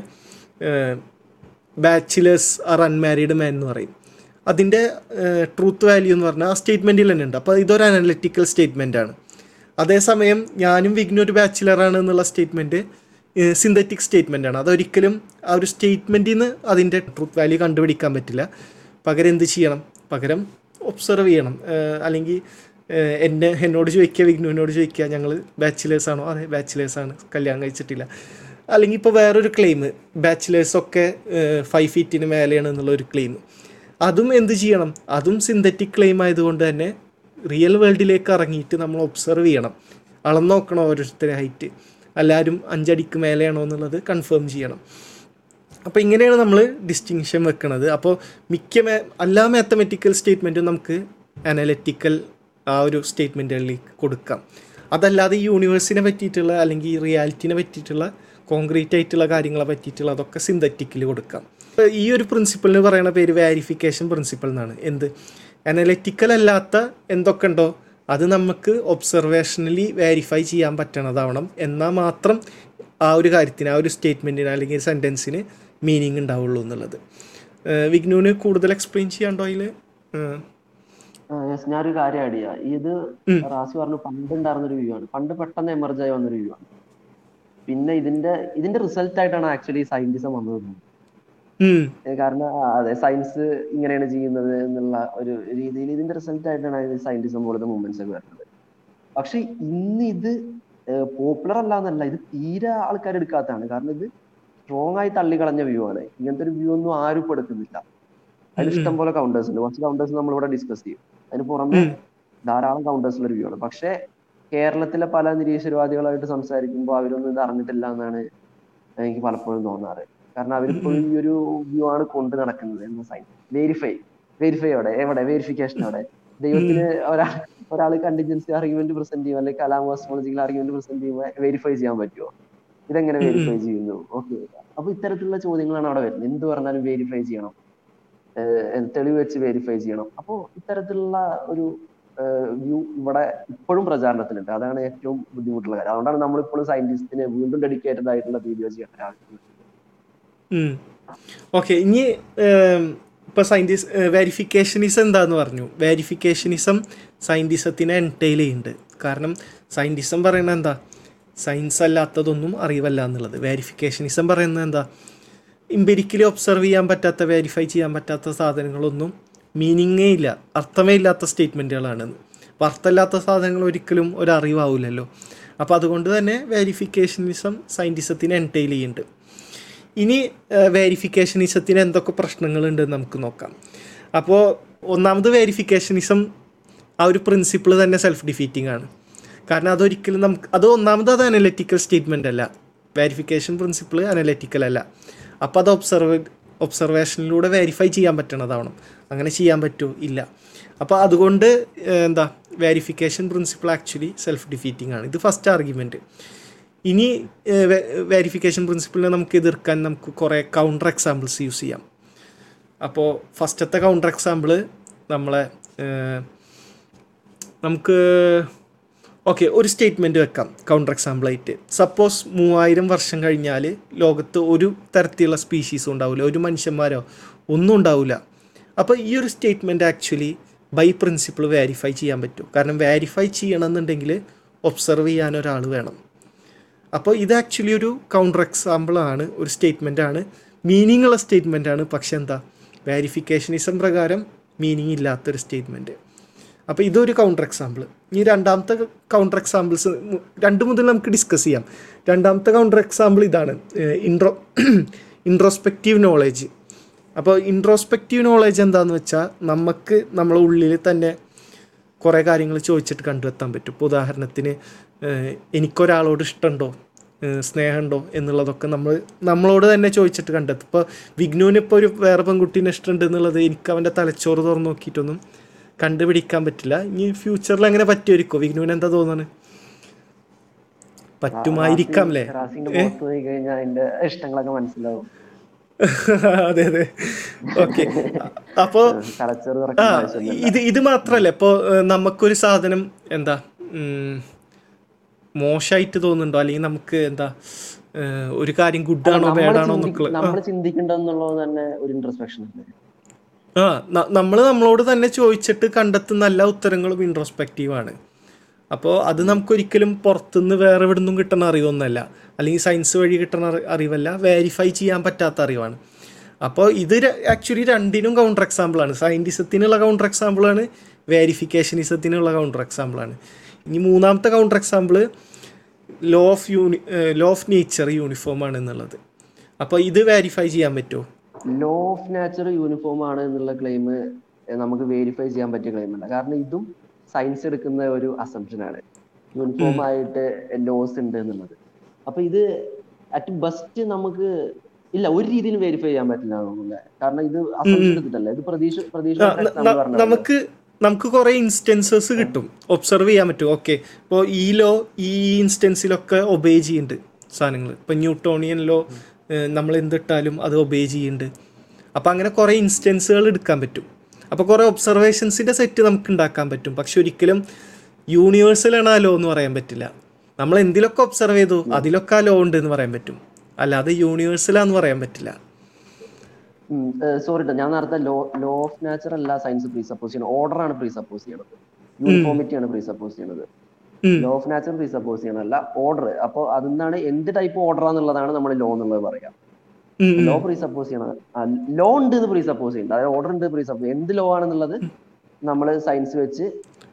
ബാച്ചിലേഴ്സ് ആർ അൺമാരീഡ് മാൻ എന്ന് പറയും. അതിൻ്റെ ട്രൂത്ത് വാല്യൂ എന്ന് പറഞ്ഞാൽ ആ സ്റ്റേറ്റ്മെൻറ്റിൽ തന്നെ ഉണ്ട്. അപ്പോൾ ഇതൊരു അനലറ്റിക്കൽ സ്റ്റേറ്റ്മെൻറ്റാണ്. അതേസമയം ഞാനും വിഘ്നും ഒരു ബാച്ചിലറാണ് എന്നുള്ള സ്റ്റേറ്റ്മെൻറ്റ് സിന്തറ്റിക് സ്റ്റേറ്റ്മെൻറ്റാണ്. അതൊരിക്കലും ആ ഒരു സ്റ്റേറ്റ്മെൻറ്റിൽ നിന്ന് അതിൻ്റെ ട്രൂത്ത് വാല്യൂ കണ്ടുപിടിക്കാൻ പറ്റില്ല. പകരം എന്ത് ചെയ്യണം? പകരം ഒബ്സർവ് ചെയ്യണം. അല്ലെങ്കിൽ എന്നോട് ചോദിക്കുക, വിഘ്നുവിനോട് ചോദിക്കുക, ഞങ്ങൾ ബാച്ചിലേഴ്സാണോ? അതെ ബാച്ചിലേഴ്സാണ്, കല്യാണം കഴിച്ചിട്ടില്ല. അല്ലെങ്കിൽ ഇപ്പോൾ വേറൊരു ക്ലെയിം, ബാച്ചിലേഴ്സൊക്കെ 5 feet മേലെയാണ് എന്നുള്ളൊരു ക്ലെയിം, അതും എന്ത് ചെയ്യണം? അതും സിന്തറ്റിക് ക്ലെയിം ആയതുകൊണ്ട് തന്നെ റിയൽ വേൾഡിലേക്ക് ഇറങ്ങിയിട്ട് നമ്മൾ ഒബ്സർവ് ചെയ്യണം, അളന്ന് നോക്കണം ഓരോരുത്തരെ ഹൈറ്റ്, എല്ലാവരും 5 അടിക്ക് മേലെയാണോ എന്നുള്ളത് കൺഫേം ചെയ്യണം. അപ്പോൾ ഇങ്ങനെയാണ് നമ്മൾ ഡിസ്റ്റിങ്ഷൻ വെക്കുന്നത്. അപ്പോൾ എല്ലാ മാത്തമെറ്റിക്കൽ സ്റ്റേറ്റ്മെൻറ്റും നമുക്ക് അനലറ്റിക്കൽ ആ ഒരു സ്റ്റേറ്റ്മെൻറ്റുകളിലേക്ക് കൊടുക്കാം. അതല്ലാതെ ഈ യൂണിവേഴ്സിനെ പറ്റിയിട്ടുള്ള അല്ലെങ്കിൽ ഈ റിയാലിറ്റിനെ പറ്റിയിട്ടുള്ള കോൺക്രീറ്റ് ആയിട്ടുള്ള കാര്യങ്ങളെ പറ്റിയിട്ടുള്ള അതൊക്കെ സിന്തറ്റിക്കിൽ കൊടുക്കാം. ഈ ഒരു പ്രിൻസിപ്പിളിന് പറയുന്ന പേര് വാരിഫിക്കേഷൻ പ്രിൻസിപ്പിൾ എന്നാണ്. എന്ത് അനലറ്റിക്കൽ അല്ലാത്ത എന്തൊക്കെ ഉണ്ടോ അത് നമുക്ക് ഒബ്സർവേഷണലി വാരിഫൈ ചെയ്യാൻ പറ്റണതാവണം, എന്നാൽ മാത്രം ആ ഒരു കാര്യത്തിന്, ആ ഒരു സ്റ്റേറ്റ്മെൻറ്റിന് അല്ലെങ്കിൽ സെൻറ്റൻസിന് മീനിങ് ഉണ്ടാവുള്ളൂ എന്നുള്ളത്. വിഘ്നുവിന് കൂടുതൽ എക്സ്പ്ലെയിൻ ചെയ്യാണ്ടോ അതിൽ? ഞാനൊരു കാര്യം ആഡ് ചെയ്യാം. ഇത് റാസി പറഞ്ഞു പണ്ട് ഉണ്ടായിരുന്നൊരു വ്യൂ ആണ്, പണ്ട് പെട്ടെന്ന് എമർജ് ആയി വന്നൊരു വ്യൂ ആണ്. പിന്നെ ഇതിന്റെ റിസൾട്ട് ആയിട്ടാണ് ആക്ച്വലി സയന്റിസം വന്നത്. കാരണം അതെ, സയൻസ് ഇങ്ങനെയാണ് ചെയ്യുന്നത് എന്നുള്ള ഒരു രീതിയിൽ ഇതിന്റെ റിസൾട്ട് ആയിട്ടാണ് സയന്റിസം പോലത്തെ മൂവ്മെന്റ്സ് ഒക്കെ വരുന്നത്. പക്ഷെ ഇന്ന് ഇത് പോപ്പുലർ അല്ല എന്നല്ല, ഇത് തീരെ ആൾക്കാർ എടുക്കാത്തതാണ്. കാരണം ഇത് സ്ട്രോങ് ആയി തള്ളിക്കളഞ്ഞ വ്യൂ ആണ്. ഇങ്ങനത്തെ ഒരു വ്യൂ ഒന്നും ആരും ഇപ്പൊ എടുക്കുന്നില്ല. അതിൽ ഇഷ്ടം പോലെ കൗണ്ടേഴ്സ് ഉണ്ട്. കുറച്ച് കൗണ്ടേഴ്സ് നമ്മളിവിടെ ഡിസ്കസ് ചെയ്യും. അതിന് പുറമെ ധാരാളം കൗണ്ടേഴ്സുള്ള ഒരു വ്യൂ ആണ്. പക്ഷെ കേരളത്തിലെ പല നിരീശ്വരവാദികളായിട്ട് സംസാരിക്കുമ്പോൾ അവരൊന്നും ഇത് അറിഞ്ഞിട്ടില്ല എന്നാണ് എനിക്ക് പലപ്പോഴും തോന്നാറ്. കാരണം അവരിപ്പോഴും ഈ ഒരു വ്യൂ ആണ് കൊണ്ട് നടക്കുന്നത്. എന്താ സയൻസ് വെരിഫൈ എവിടെ വെരിഫിക്കേഷൻ എവിടെ? ദൈവത്തിന് ഒരാൾ കണ്ടിജൻസി ആർഗ്യുമെന്റ് പ്രസന്റ് ചെയ്യും, അല്ലെങ്കിൽ കലാമോസ്മോളജിക്കൽ ആർഗ്യുമെന്റ് പ്രസന്റ് ചെയ്യുമ്പോൾ വെരിഫൈ ചെയ്യാൻ പറ്റുമോ? ഇതെങ്ങനെ വെരിഫൈ ചെയ്യുന്നു? ഓക്കെ, അപ്പൊ ഇത്തരത്തിലുള്ള ചോദ്യങ്ങളാണ് അവിടെ വരുന്നത്. എന്ത് പറഞ്ഞാലും വെരിഫൈ ചെയ്യണം, തെളിവ് വെച്ച് വെരിഫൈ ചെയ്യണം. അപ്പോൾ ഇത്തരത്തിലുള്ള ഒരു വ്യൂ ഇവിടെ ഇപ്പോഴും പ്രചാരണത്തിലുണ്ട്. അതാണ് ഏറ്റവും ബുദ്ധിമുട്ടുള്ള കാര്യം. അതുകൊണ്ടാണ് നമ്മളിപ്പോഴും സയന്റിസ്റ്റിന് വീണ്ടും ഡെഡിക്കേറ്റഡ് ആയിട്ടുള്ള വീഡിയോ ചെയ്യേണ്ട ആവശ്യം. ഓക്കെ, ഇനി ഇപ്പോൾ വെരിഫിക്കേഷനിസം എന്താന്ന് പറഞ്ഞു. വെരിഫിക്കേഷനിസം സയൻറ്റിസത്തിനെ എൻറ്റെയിൽ ചെയ്യുന്നുണ്ട്. കാരണം സയൻറ്റിസം പറയുന്നത് എന്താ? സയൻസ് അല്ലാത്തതൊന്നും അറിവല്ല എന്നുള്ളത്. വെരിഫിക്കേഷനിസം പറയുന്നത് എന്താ? എംപിരിക്കലി ഒബ്സർവ് ചെയ്യാൻ പറ്റാത്ത, വെരിഫൈ ചെയ്യാൻ പറ്റാത്ത സാധനങ്ങളൊന്നും മീനിങ്ങേ ഇല്ല, അർത്ഥമേ ഇല്ലാത്ത സ്റ്റേറ്റ്മെൻറ്റുകളാണെന്ന്. അപ്പോൾ അർത്ഥമില്ലാത്ത സാധനങ്ങൾ ഒരിക്കലും ഒരറിവാവില്ലല്ലോ. അപ്പോൾ അതുകൊണ്ട് തന്നെ വെരിഫിക്കേഷനിസം സയൻറ്റിസത്തിനെ എൻറ്റെയിൽ ചെയ്യുന്നുണ്ട്. ഇനി വെരിഫിക്കേഷനിസത്തിന് എന്തൊക്കെ പ്രശ്നങ്ങളുണ്ടെന്ന് നമുക്ക് നോക്കാം. അപ്പോൾ ഒന്നാമത് വെരിഫിക്കേഷനിസം ആ ഒരു പ്രിൻസിപ്പിൾ തന്നെ സെൽഫ് ഡിഫീറ്റിംഗ് ആണ്. കാരണം അതൊരിക്കലും അത് അനലറ്റിക്കൽ സ്റ്റേറ്റ്മെൻ്റ് അല്ല. വെരിഫിക്കേഷൻ പ്രിൻസിപ്പിൾ അനലറ്റിക്കൽ അല്ല. അപ്പോൾ അത് ഒബ്സർവേഷനിലൂടെ വെരിഫൈ ചെയ്യാൻ പറ്റണതാവണം. അങ്ങനെ ചെയ്യാൻ പറ്റുമോ? ഇല്ല. അപ്പോൾ അതുകൊണ്ട് verification principle actually self defeating ആണ്. ഇത് ഫസ്റ്റ് ആർഗ്യുമെൻറ്റ്. ഇനി വെരിഫിക്കേഷൻ പ്രിൻസിപ്പിളിനെ നമുക്ക് എതിർക്കാൻ നമുക്ക് കുറേ കൗണ്ടർ എക്സാമ്പിൾസ് യൂസ് ചെയ്യാം. അപ്പോൾ ഫസ്റ്റത്തെ കൗണ്ടർ എക്സാമ്പിൾ നമുക്ക് ഒരു സ്റ്റേറ്റ്മെൻറ്റ് വെക്കാം കൗണ്ടർ എക്സാമ്പിളായിട്ട്. സപ്പോസ് 3000 വർഷം കഴിഞ്ഞാൽ ലോകത്ത് ഒരു തരത്തിലുള്ള സ്പീഷീസും ഉണ്ടാവില്ല, ഒരു മനുഷ്യന്മാരോ ഒന്നും ഉണ്ടാവില്ല. അപ്പോൾ ഈ ഒരു statement actually by principle verify ചെയ്യാൻ പറ്റും. കാരണം വെരിഫൈ ചെയ്യണമെന്നുണ്ടെങ്കിൽ ഒബ്സർവ് ചെയ്യാൻ ഒരാൾ വേണം. അപ്പോൾ ഇത് ആക്ച്വലി ഒരു കൗണ്ടർ എക്സാമ്പിളാണ്, ഒരു സ്റ്റേറ്റ്മെൻറ്റാണ്, മീനിങ് ഉള്ള സ്റ്റേറ്റ്മെൻറ്റാണ്. പക്ഷെ വെരിഫിക്കേഷനിസം പ്രകാരം മീനിങ് ഇല്ലാത്തൊരു സ്റ്റേറ്റ്മെൻറ്റ്. അപ്പോൾ ഇതൊരു കൗണ്ടർ എക്സാമ്പിൾ. ഈ രണ്ടാമത്തെ കൗണ്ടർ എക്സാമ്പിൾസ് 2 മുതൽ നമുക്ക് ഡിസ്കസ് ചെയ്യാം. രണ്ടാമത്തെ കൗണ്ടർ എക്സാമ്പിൾ ഇതാണ്, ഇൻട്രോസ്പെക്റ്റീവ് നോളേജ്. അപ്പോൾ ഇൻട്രോസ്പെക്റ്റീവ് നോളേജ് എന്താണെന്ന് വെച്ചാൽ നമുക്ക് നമ്മളെ ഉള്ളിൽ തന്നെ കുറേ കാര്യങ്ങൾ ചോദിച്ചിട്ട് കണ്ടെത്താൻ പറ്റും. ഇപ്പോൾ ഉദാഹരണത്തിന് എനിക്കൊരാളോട് ഇഷ്ടമുണ്ടോ, സ്നേഹമുണ്ടോ എന്നുള്ളതൊക്കെ നമ്മളോട് തന്നെ ചോദിച്ചിട്ട് കണ്ടെത്തും. ഇപ്പോൾ വിഘ്നുവിന് ഇപ്പോൾ ഒരു വേറെ പെൺകുട്ടീനെ ഇഷ്ടമുണ്ട് എന്നുള്ളത് എനിക്ക് അവൻ്റെ തലച്ചോറ് തുറന്ന് നോക്കിയിട്ടൊന്നും കണ്ടുപിടിക്കാൻ പറ്റില്ല. ഇനി ഫ്യൂച്ചറിൽ അങ്ങനെ പറ്റുമായിരിക്കോ? വിഘ്നുവിന് എന്താ തോന്നുന്നത്? പറ്റുമായിരിക്കാം അല്ലേ? ഇഷ്ടങ്ങളൊക്കെ മനസ്സിലാവും. അതെ അതെ, ഓക്കെ. അപ്പോൾ ഇത് മാത്രമല്ല, ഇപ്പോൾ നമുക്കൊരു സാധനം എന്താ മോശമായിട്ട് തോന്നുന്നുണ്ടോ, അല്ലെങ്കിൽ നമുക്ക് എന്താ ഒരു കാര്യം ഗുഡാണോ ബാഡാണോ എന്നൊക്കെ നമ്മൾ ചിന്തിക്കേണ്ടതെന്നുള്ളത് തന്നെ ഒരു ഇൻട്രോസ്പെക്ഷൻ അല്ലേ? നമ്മൾ നമ്മളോട് തന്നെ ചോദിച്ചിട്ട് കണ്ടെത്തുന്ന എല്ലാ ഉത്തരങ്ങളും ഇൻട്രോസ്പെക്റ്റീവാണ്. അപ്പോൾ അത് നമുക്കൊരിക്കലും പുറത്തുനിന്ന് വേറെ എവിടെ നിന്നും കിട്ടുന്ന അറിവൊന്നുമല്ല, അല്ലെങ്കിൽ സയൻസ് വഴി കിട്ടുന്ന അറിവല്ല, വെരിഫൈ ചെയ്യാൻ പറ്റാത്ത അറിവാണ്. അപ്പോൾ ഇത് ആക്ച്വലി രണ്ടിനും കൗണ്ടർ എക്സാമ്പിളാണ്. സയൻറ്റിസത്തിനുള്ള കൗണ്ടർ എക്സാമ്പിളാണ്, വെരിഫിക്കേഷനിസത്തിനുള്ള കൗണ്ടർ എക്സാമ്പിളാണ്. ഇനി മൂന്നാമത്തെ counter example law of nature uniform ആണ് എന്നുള്ളത്. അപ്പോൾ ഇത് വെരിഫൈ ചെയ്യാൻ പറ്റുമോ? ലോ ഓഫ് നേച്ചർ യൂണിഫോം ആണ് എന്നുള്ള ക്ലെയിം നമുക്ക് വെരിഫൈ ചെയ്യാൻ പറ്റിയ ക്ലെയിം അല്ല. കാരണം ഇതും സയൻസ് എടുക്കുന്ന ഒരു അസംപ്ഷൻ ആണ്, യൂണിഫോം ആയിട്ട് ലോസ് ഉണ്ട് എന്നുള്ളത്. അപ്പൊ ഇത് അറ്റ് ബെസ്റ്റ് നമുക്ക് ഇല്ല, ഒരു രീതിയിൽ വെരിഫൈ ചെയ്യാൻ പറ്റില്ല. കാരണം ഇത് അസംപ്ഷൻ എടുത്തിട്ടല്ല, ഇത് പ്രതീക്ഷ നമുക്ക് കുറേ ഇൻസ്റ്റൻസസ് കിട്ടും, ഒബ്സർവ് ചെയ്യാൻ പറ്റും. ഓക്കെ, ഇപ്പോൾ ഈ ലോ ഈ ഇൻസ്റ്റൻസിലൊക്കെ ഒബേ ചെയ്യുന്നുണ്ട് സാധനങ്ങൾ. ഇപ്പം ന്യൂട്ടോണിയൻ ലോ നമ്മൾ എന്തിട്ടാലും അത് ഒബേ ചെയ്യുന്നുണ്ട്. അപ്പോൾ അങ്ങനെ കുറേ ഇൻസ്റ്റൻസുകൾ എടുക്കാൻ പറ്റും. അപ്പോൾ കുറേ ഒബ്സർവേഷൻസിൻ്റെ സെറ്റ് നമുക്ക് ഉണ്ടാക്കാൻ പറ്റും. പക്ഷെ ഒരിക്കലും യൂണിവേഴ്സലാണ് ആ ലോ എന്ന് പറയാൻ പറ്റില്ല. നമ്മൾ എന്തിലൊക്കെ ഒബ്സർവ് ചെയ്തു അതിലൊക്കെ ആ ലോ ഉണ്ട് എന്ന് പറയാൻ പറ്റും, അല്ലാതെ യൂണിവേഴ്സലാന്ന് പറയാൻ പറ്റില്ല. സോറി, ഞാൻ നേരത്തെ ലോ ഓഫ് നേച്ചർ അല്ല സയൻസ് പ്രീസപ്പോസ് ചെയ്യുന്നത്, ഓർഡർ ആണ് പ്രീസപ്പോസ് ചെയ്യണത്, യൂണിഫോമിറ്റി ആണ് പ്രീസപ്പോസ് ചെയ്യുന്നത്. ലോ ഓഫ് നേച്ചർ പ്രീസപ്പോസ് ചെയ്യണല്ല, ഓർഡർ. അപ്പോൾ അതിന്നാണ് എന്ത് ടൈപ്പ് ഓർഡർ എന്നുള്ളതാണ് നമ്മൾ ലോ എന്നുള്ളത് പറയാം. ലോ പ്രീസപ്പോസ് ചെയ്യണത്, ലോ ഉണ്ട് എന്ന് പ്രീസപ്പോസ് ചെയ്യുന്നത്, അതായത് ഓർഡർ ഉണ്ട് പ്രീസപ്പോസ്. എന്ത് ലോ ആണെന്നുള്ളത് നമ്മൾ സയൻസ് വെച്ച്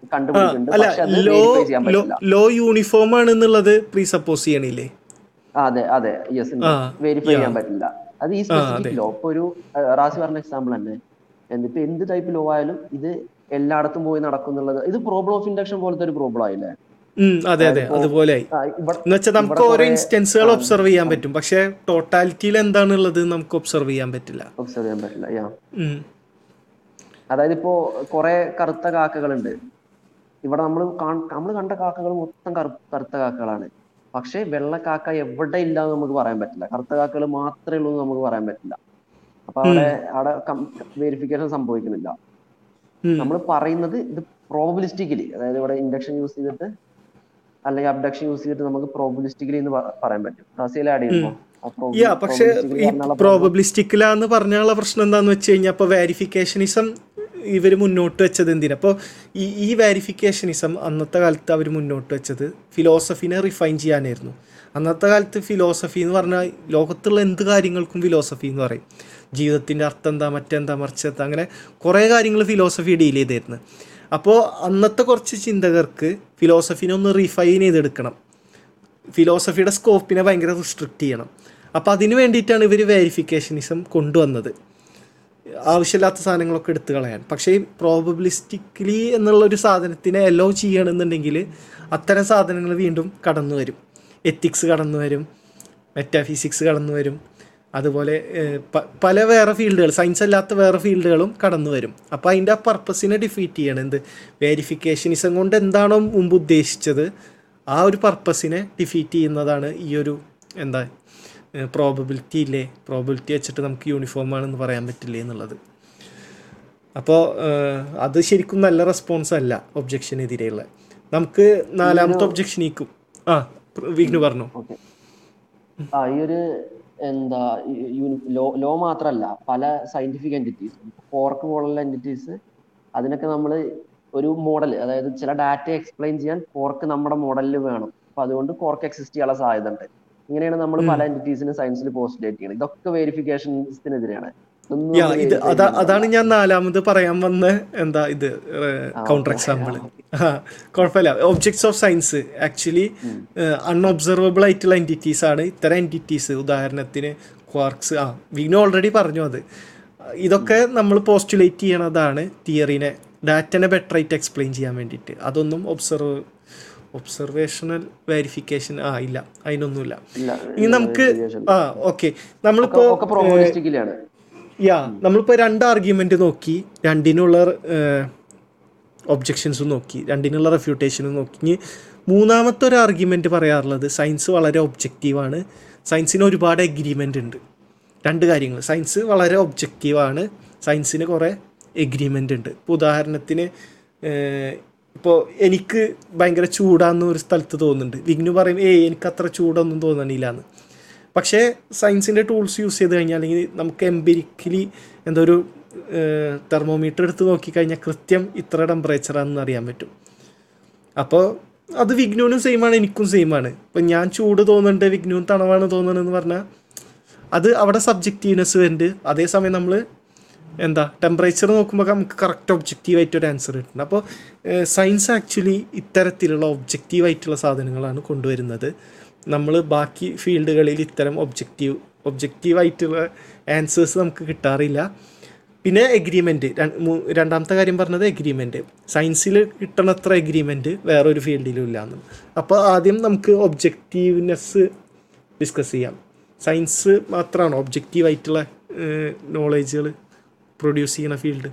കണ്ടുപിടിക്കുന്നുണ്ട്. ലോ യൂണിഫോം ആണെന്നുള്ളത് പ്രീസപ്പോസ് ചെയ്യണില്ലേ? അതെ അതെ, യെസ്, വെരിഫൈ ചെയ്യാൻ പറ്റില്ല. അത് ഈ സ്പെസിഫിക് ലോ, ഇപ്പൊ ഒരു റാസി പറഞ്ഞ എക്സാമ്പിൾ തന്നെ, ഇപ്പൊ എന്ത് ടൈപ്പ് ലോ ആയാലും ഇത് എല്ലായിടത്തും പോയി നടക്കുന്നുള്ളത്. ഇത് പ്രോബ്ലം ഓഫ് ഇൻഡക്ഷൻ പോലത്തെ ഒരു പ്രോബ്ലം ആയില്ലേ? അതെ അതെ, അതുപോലെ നമുക്ക് ഓരോ ഇൻസ്റ്റൻസുകൾ ഒബ്സർവ് ചെയ്യാൻ പറ്റും, പക്ഷെ ടോട്ടാലിറ്റിയിൽ എന്താണുള്ളത് നമുക്ക് ഒബ്സർവ് ചെയ്യാൻ പറ്റില്ല. അതായത് ഇപ്പോ കുറെ കറുത്ത കാക്കകളുണ്ട് ഇവിടെ, നമ്മൾ കണ്ട കാക്കകൾ മൊത്തം കറുത്ത കാക്കകളാണ്. പക്ഷെ വെള്ളക്കാക്ക എവിടെ ഇല്ല എന്ന് നമുക്ക് പറയാൻ പറ്റില്ല, കറുത്ത കാക്കകൾ മാത്രമേ ഉള്ളൂ എന്ന് നമുക്ക് പറയാൻ പറ്റില്ല. അപ്പൊ അവിടെ വെരിഫിക്കേഷൻ സംഭവിക്കുന്നില്ല. നമ്മൾ പറയുന്നത് ഇത് പ്രോബബിലിസ്റ്റിക്കലി, അതായത് ഇവിടെ ഇൻഡക്ഷൻ യൂസ് ചെയ്തിട്ട് അല്ലെങ്കിൽ അബ്ഡക്ഷൻ യൂസ് ചെയ്തിട്ട് നമുക്ക് പ്രോബബിലിസ്റ്റിക്കലി എന്ന് പറയാൻ പറ്റും. റസിയൽ ആഡ് ചെയ്യുമ്പോ പക്ഷെ ഈ പ്രോബബിലിസ്റ്റിക്കലാന്ന് പറഞ്ഞുള്ള പ്രശ്നം എന്താന്ന് വെച്ച് കഴിഞ്ഞാൽ, ഇപ്പോൾ വെരിഫിക്കേഷനിസം ഇവർ മുന്നോട്ട് വെച്ചത് എന്തിനാ? അപ്പോൾ ഈ വെരിഫിക്കേഷനിസം അന്നത്തെ കാലത്ത് അവർ മുന്നോട്ട് വെച്ചത് ഫിലോസഫിനെ റിഫൈൻ ചെയ്യാനായിരുന്നു. അന്നത്തെ കാലത്ത് ഫിലോസഫി എന്ന് പറഞ്ഞാൽ ലോകത്തുള്ള എന്ത് കാര്യങ്ങൾക്കും ഫിലോസഫി എന്ന് പറയും. ജീവിതത്തിൻ്റെ അർത്ഥം എന്താ, മറ്റെന്താ, മറിച്ചെന്താ, അങ്ങനെ കുറേ കാര്യങ്ങൾ ഫിലോസഫി ഡീൽ ചെയ്തായിരുന്നു. അപ്പോൾ അന്നത്തെ കുറച്ച് ചിന്തകർക്ക് ഫിലോസഫിനെ ഒന്ന് റിഫൈൻ ചെയ്തെടുക്കണം, ഫിലോസഫിയുടെ സ്കോപ്പിനെ ഭയങ്കര റിസ്ട്രിക്റ്റ് ചെയ്യണം. അപ്പോൾ അതിന് വേണ്ടിയിട്ടാണ് ഇവർ വെരിഫിക്കേഷനിസം കൊണ്ടുവന്നത്, ആവശ്യമില്ലാത്ത സാധനങ്ങളൊക്കെ എടുത്തു കളയാൻ. പക്ഷേ പ്രോബബിലിസ്റ്റിക്കലി എന്നുള്ളൊരു സാധനത്തിനെ അലോ ചെയ്യണമെന്നുണ്ടെങ്കിൽ അത്തരം സാധനങ്ങൾ വീണ്ടും കടന്നു വരും. എത്തിക്സ് കടന്നു വരും, മെറ്റാഫിസിക്സ് കടന്നു വരും, അതുപോലെ പല വേറെ ഫീൽഡുകൾ, സയൻസ് അല്ലാത്ത വേറെ ഫീൽഡുകളും കടന്നു വരും. അപ്പോൾ അതിൻ്റെ ആ പർപ്പസിനെ ഡിഫീറ്റ് ചെയ്യണം. എന്ത് വെരിഫിക്കേഷനിസം കൊണ്ട് എന്താണോ മുമ്പ് ഉദ്ദേശിച്ചത് ആ ഒരു പർപ്പസിനെ ഡിഫീറ്റ് ചെയ്യുന്നതാണ് ഈ ഒരു എന്താ പ്രോബബിലിറ്റി ഇല്ലേ, പ്രോബബിലിറ്റി വെച്ചിട്ട് നമുക്ക് യൂണിഫോം ആണെന്ന് പറയാൻ പറ്റില്ലേ എന്നുള്ളത്. അപ്പോൾ അത് ശരിക്കും നല്ല റെസ്പോൺസ് അല്ല ഒബ്ജക്ഷനെതിരെയുള്ള. നമുക്ക് നാലാമത്തെ ഒബ്ജക്ഷനേക്കും വിഘ്നു പറഞ്ഞു. ഈ ഒരു എന്താ ലോ മാത്രമല്ല, പല സയന്റിഫിക് എൻറ്റിറ്റീസ്, കോർക്ക് പോലുള്ള എൻറ്റിറ്റീസ്, അതിനൊക്കെ നമ്മൾ ഒരു മോഡൽ, അതായത് ചില ഡാറ്റ എക്സ്പ്ലെയിൻ ചെയ്യാൻ കോർക്ക് നമ്മുടെ മോഡലിൽ വേണം. അപ്പൊ അതുകൊണ്ട് കോർക്ക് എക്സിസ്റ്റ് ചെയ്യാനുള്ള സാധ്യത ഉണ്ട്. ഇങ്ങനെയാണ് നമ്മൾ പല എൻറ്റിറ്റീസിന് സയൻസിൽ പോസ്റ്റുലേറ്റ് ചെയ്യുന്നത്. ഇതൊക്കെ വെരിഫിക്കേഷൻസിനെതിരെയാണ്. ഇതൊന്നും യാ നമ്മൾ ഇത് വെരിഫൈ ചെയ്യുന്നുണ്ടല്ല. അതാണ് ഞാൻ നാലാമത് പറയാൻ വന്ന എന്താ ഇത് ആ കൗണ്ടർ ഓക്കെ എക്സാമ്പിൾ. ആ കുഴപ്പമില്ല. Objects of science actually unobservable ആയിട്ടുള്ള എൻറ്റിറ്റീസ് ആണ്. ഇത്തരം എൻറ്റിറ്റീസ് ഉദാഹരണത്തിന് ക്വാർക്സ്, വിനു ഓൾറെഡി പറഞ്ഞു അത്. ഇതൊക്കെ നമ്മൾ പോസ്റ്റുലേറ്റ് ചെയ്യണതാണ് തിയറീനെ, ഡാറ്റനെ ബെറ്റർ ആയിട്ട് എക്സ്പ്ലെയിൻ ചെയ്യാൻ വേണ്ടിയിട്ട്. അതൊന്നും ഒബ്സർവേഷണൽ വെരിഫിക്കേഷൻ ഇല്ല, അതിനൊന്നുമില്ല. ഇല്ല ഇനി ഇല്ല നമുക്ക് വെരിഫിക്കേഷൻ ഓക്കെ ഒക്കെ നമ്മളിപ്പോൾ ഒക്കെ പ്രോബബിലിസ്റ്റിക്കലാണ്. നമ്മളിപ്പോൾ രണ്ട് ആർഗ്യുമെൻ്റ് നോക്കി, രണ്ടിനുള്ള ഒബ്ജെക്ഷൻസും നോക്കി, രണ്ടിനുള്ള റെഫ്യൂട്ടേഷനും നോക്കി. ഇനി മൂന്നാമത്തെ ഒരു ആർഗ്യുമെൻറ്റ് പറയാറുള്ളത് സയൻസ് വളരെ ഒബ്ജക്റ്റീവാണ്, സയൻസിന് ഒരുപാട് എഗ്രിമെൻ്റ് ഉണ്ട്. രണ്ട് കാര്യങ്ങൾ, സയൻസ് വളരെ ഒബ്ജക്റ്റീവാണ്, സയൻസിന് കുറേ എഗ്രിമെൻ്റ് ഉണ്ട്. ഇപ്പോൾ ഉദാഹരണത്തിന് ഇപ്പോൾ എനിക്ക് ഭയങ്കര ചൂടാന്ന് ഒരു സ്ഥലത്ത് തോന്നുന്നുണ്ട്, വിഗ്നു പറയും എനിക്ക് അത്ര ചൂടൊന്നും തോന്നണില്ല എന്ന്. പക്ഷേ സയൻസിൻ്റെ ടൂൾസ് യൂസ് ചെയ്ത് കഴിഞ്ഞാൽ, അല്ലെങ്കിൽ നമുക്ക് എംപിരിക്കലി എന്താ ഒരു തെർമോമീറ്റർ എടുത്ത് നോക്കിക്കഴിഞ്ഞാൽ കൃത്യം ഇത്ര ടെമ്പറേച്ചറാണെന്ന് അറിയാൻ പറ്റും. അപ്പോൾ അത് വിഗ്നുവിനും സെയിമാണ്, എനിക്കും സെയിമാണ്. ഇപ്പം ഞാൻ ചൂട് തോന്നുന്നുണ്ട്, വിഗ്നുവും തണവാണ് തോന്നുന്നതെന്ന് പറഞ്ഞാൽ അത് അവിടെ സബ്ജക്റ്റീവ്നെസ് വരുന്നുണ്ട്. അതേസമയം നമ്മൾ ടെമ്പറേച്ചർ നോക്കുമ്പോൾ നമുക്ക് കറക്റ്റ് ഒബ്ജക്റ്റീവായിട്ടൊരു ആൻസർ കിട്ടുന്നുണ്ട്. അപ്പോൾ സയൻസ് ആക്ച്വലി ഇത്തരത്തിലുള്ള ഒബ്ജക്റ്റീവായിട്ടുള്ള സാധനങ്ങളാണ് കൊണ്ടുവരുന്നത്. നമ്മൾ ബാക്കി ഫീൽഡുകളിൽ ഇത്തരം ഒബ്ജക്റ്റീവായിട്ടുള്ള ആൻസേഴ്സ് നമുക്ക് കിട്ടാറില്ല. പിന്നെ എഗ്രിമെൻറ്റ്, രണ്ടാമത്തെ കാര്യം പറഞ്ഞത് എഗ്രിമെൻറ്റ്. സയൻസിൽ കിട്ടണത്ര എഗ്രിമെൻറ്റ് വേറൊരു ഫീൽഡിലും ഇല്ലയെന്ന്. അപ്പോൾ ആദ്യം നമുക്ക് ഒബ്ജക്റ്റീവ്നെസ് ഡിസ്കസ് ചെയ്യാം. സയൻസ് മാത്രമാണോ ഒബ്ജക്റ്റീവായിട്ടുള്ള നോളേജുകൾ പ്രൊഡ്യൂസ് ചെയ്യുന്ന ഫീൽഡ്?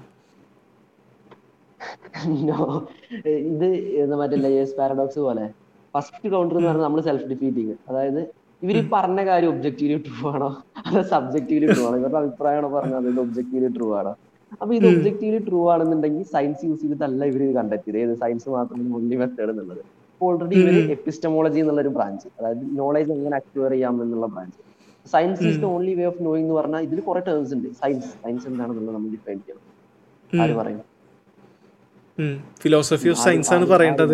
ഇത് മറ്റേ ലേയേഴ്സ് പാരഡോക്സ് പോലെ ഫസ്റ്റ് കൗണ്ടർ എന്ന് പറഞ്ഞാൽ നമ്മൾ സെൽഫ് ഡിഫീറ്റിങ്. അതായത് ഇവർ ഈ പറഞ്ഞ കാര്യം ഒബ്ജക്റ്റീവ്ലി ട്രൂ ആണോ അതോ സബ്ജക്റ്റീവ്ലി ട്രൂ ആണോ, ഇവരുടെ അഭിപ്രായമാണോ പറഞ്ഞത് ഇത് ഒബ്ജക്റ്റീവ്ലി ട്രൂ ആണോ. അപ്പൊ ഇത് ഒബ്ജക്റ്റീവ്ലി ട്രൂ ആണെന്നുണ്ടെങ്കിൽ സയൻസ് യൂസ് ചെയ്തിട്ടല്ല ഇവർ കണ്ടെത്തിയത് ഏത് സയൻസ് മാത്രം ഓൺലി മെത്തേഡ് എന്നുള്ളത്. ഓൾറെഡി ഇവര് എപ്പിസ്റ്റമോളജി എന്നുള്ള ഒരു ബ്രാഞ്ച്, അതായത് നോളേജ് എങ്ങനെ അക്വയർ ചെയ്യാം എന്നുള്ള branch. Science is the only way of knowing എന്ന് പറഞ്ഞാൽ ഇതിൽ കുറെ ടേംസ് ഉണ്ട്. സയൻസ് എന്താണെന്നുള്ളത് നമ്മൾ ഡിഫൈൻ ചെയ്യണം. ആര് പറയും? ഫിലോസഫി ഓഫ് സയൻസ് ആണ് പറയേണ്ടത്.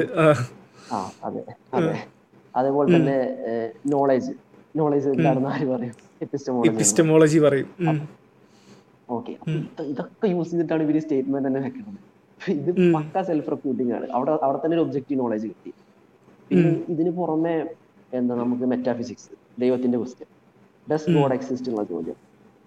അതെ അതെ. അതേപോലെ തന്നെ നോളേജ് എന്താണെന്ന് ആര് പറയും? എപ്പിസ്റ്റമോളജി പറയും. ഓക്കെ, ഇതൊക്കെ യൂസ് ചെയ്തിട്ടാണ് ഇവര് സ്റ്റേറ്റ്മെന്റ് തന്നെ വെക്കുന്നത്. ഇത് പക്ക സെൽഫ് റെപ്യൂട്ടിംഗ് ആണ്. അവിടെ തന്നെ ഒരു ഒബ്ജക്റ്റീവ് നോളേജ് കിട്ടി. പിന്നെ ഇതിന് പുറമെ നമുക്ക് മെറ്റാഫിസിക്സ്, ദൈവത്തിന്റെ ക്വസ്റ്റ്യൻ, ഡസ് ഗോഡ് എക്സിസ്റ്റ് എന്നുള്ള ചോദ്യം.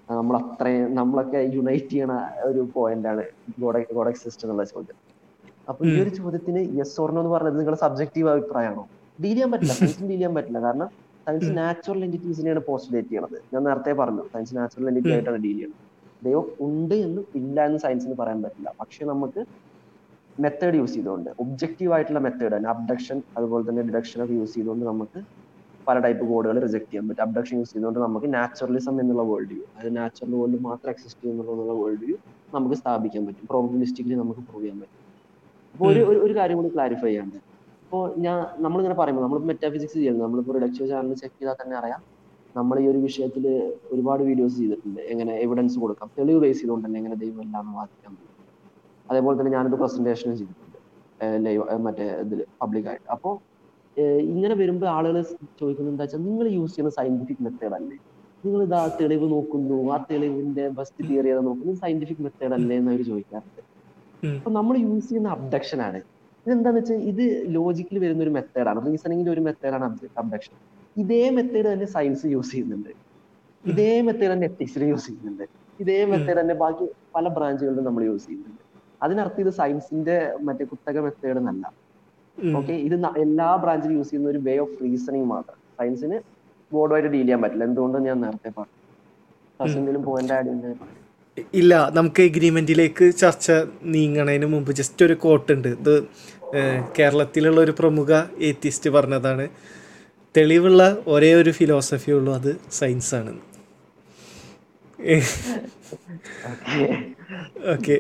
നമ്മളൊക്കെ യുണൈറ്റ് ചെയ്യണ ഒരു പോയിന്റ് ആണ് ഗോഡ് എക്സിസ്റ്റ് എന്നുള്ള ചോദ്യം. അപ്പൊ ഈ ഒരു ചോദ്യത്തിന് യെസ് ഓർ നോ എന്ന് പറഞ്ഞത് നിങ്ങളുടെ സബ്ജക്റ്റീവ് അഭിപ്രായമാണോ? ഡീൽ ചെയ്യാൻ പറ്റില്ല, സയൻസിന് ഡീൽ ചെയ്യാൻ പറ്റില്ല. കാരണം സയൻസ് നാച്ചുറൽ എൻറ്റിറ്റീസിനെയാണ് പോസ്റ്റുലേറ്റ് ചെയ്യണത്. ഞാൻ നേരത്തെ പറഞ്ഞു, സയൻസ് നാച്ചുറൽ എൻറ്റിറ്റി ആയിട്ടാണ് ഡീൽ ചെയ്യുന്നത്. ദൈവം ഉണ്ട് എന്നും ഇല്ല എന്നും സയൻസിന് പറയാൻ പറ്റില്ല. പക്ഷെ നമുക്ക് മെത്തേഡ് യൂസ് ചെയ്തുകൊണ്ട്, ഒബ്ജക്റ്റീവ് ആയിട്ടുള്ള മെത്തേഡ് തന്നെ, അബ്ഡക്ഷൻ അതുപോലെ തന്നെ ഡിഡക്ഷൻ ഒക്കെ യൂസ് ചെയ്തുകൊണ്ട് നമുക്ക് പല ടൈപ്പ് കോഡുകൾ റിജക്ട് ചെയ്യാൻ പറ്റും. അബ്ഡക്ഷൻ യൂസ് ചെയ്തുകൊണ്ട് നമുക്ക് നാച്ചുറലിസം എന്നുള്ള വേൾഡ് വ്യൂ, അതായത് നാച്ചുറൽ വേൾഡ് മാത്രം എക്സിസ്റ്റ് ചെയ്യുന്നുള്ള വേൾഡ് വ്യൂ നമുക്ക് സ്ഥാപിക്കാൻ പറ്റും. പ്രോബബിലിസ്റ്റിക്കലി നമുക്ക് പ്രൂവ് ചെയ്യാൻ പറ്റും. അപ്പോൾ ഒരു കാര്യം കൂടി ക്ലാരിഫൈ ചെയ്യാണ്ട്, ഇപ്പോൾ നമ്മളിങ്ങനെ പറയുമ്പോൾ നമ്മൾ മെറ്റാഫിസിക്സ് ചെയ്യുന്നത്, നമ്മളിപ്പോൾ റിഡക്ഷൻ ചാനൽ ചെക്ക് ചെയ്താൽ തന്നെ അറിയാം, നമ്മൾ ഈ ഒരു വിഷയത്തിൽ ഒരുപാട് വീഡിയോസ് ചെയ്തിട്ടുണ്ട്. എങ്ങനെ എവിഡൻസ് കൊടുക്കാം, തെളിവ് ബേസ് ചെയ്തുകൊണ്ട് തന്നെ എങ്ങനെ ദൈവം ഇല്ലാന്ന് വാദിക്കാൻ പറ്റും. അതേപോലെ തന്നെ ഞാനൊരു പ്രസന്റേഷനും ചെയ്തിട്ടുണ്ട് ലൈവ്, മറ്റേ ഇതിൽ പബ്ലിക്കായിട്ട്. അപ്പോൾ ഇങ്ങനെ വരുമ്പോൾ ആളുകൾ ചോദിക്കുന്നത് എന്താ വെച്ചാൽ, നിങ്ങൾ യൂസ് ചെയ്യുന്ന സയന്റിഫിക് മെത്തേഡ് അല്ലേ, നിങ്ങൾ ഇതാ തെളിവ് നോക്കുന്നു, ആ തെളിവിന്റെ ബെസ്റ്റ് തിയറി ഏതാ നോക്കുന്നു, സയന്റിഫിക് മെത്തേഡ് അല്ലേ എന്ന് അവർ ചോദിക്കാറുണ്ട്. അപ്പൊ നമ്മൾ യൂസ് ചെയ്യുന്ന അബ്ഡക്ഷൻ ആണ്. ഇതെന്താന്ന് വെച്ചാൽ ഇത് ലോജിക്കിൽ വരുന്ന ഒരു മെത്തേഡാണ്, റീസണിങ്ങിന്റെ ഒരു മെത്തേഡാണ് അബ്ഡക്ഷൻ. ഇതേ മെത്തേഡ് തന്നെ സയൻസ് യൂസ് ചെയ്യുന്നുണ്ട്, ഇതേ മെത്തേഡ് തന്നെ എത്തിക്സിൽ യൂസ് ചെയ്യുന്നുണ്ട്, ഇതേ മെത്തേഡ് തന്നെ ബാക്കി പല ബ്രാഞ്ചുകളിലും നമ്മൾ യൂസ് ചെയ്യുന്നുണ്ട്. അതിനർത്ഥം ഇത് സയൻസിന്റെ മറ്റേ കുത്തക മെത്തേഡ് എന്നല്ല. ഓക്കെ, ഇത് എല്ലാ ബ്രാഞ്ചിലും യൂസ് ചെയ്യുന്ന ഒരു വേ ഓഫ് റീസണിങ് മാത്രം. സയൻസിന് ബോർഡുമായിട്ട് ഡീൽ ചെയ്യാൻ പറ്റില്ല. എന്തുകൊണ്ടും ഞാൻ നേരത്തെ പറഞ്ഞു. എന്തെങ്കിലും പോയിന്റ് ആഡ് ചെയ്യുന്നത് ഇല്ല, നമുക്ക് എഗ്രിമെന്റിലേക്ക് ചർച്ച നീങ്ങണതിന് മുമ്പ് ജസ്റ്റ് ഒരു കോട്ട് ഉണ്ട്. ഇത് കേരളത്തിലുള്ള ഒരു പ്രമുഖ ഏത്തിസ്റ്റ് പറഞ്ഞതാണ്, തെളിവുള്ള ഒരേ ഒരു ഫിലോസഫി ഉള്ളൂ, അത് സയൻസ് ആണ്. ഓക്കെ,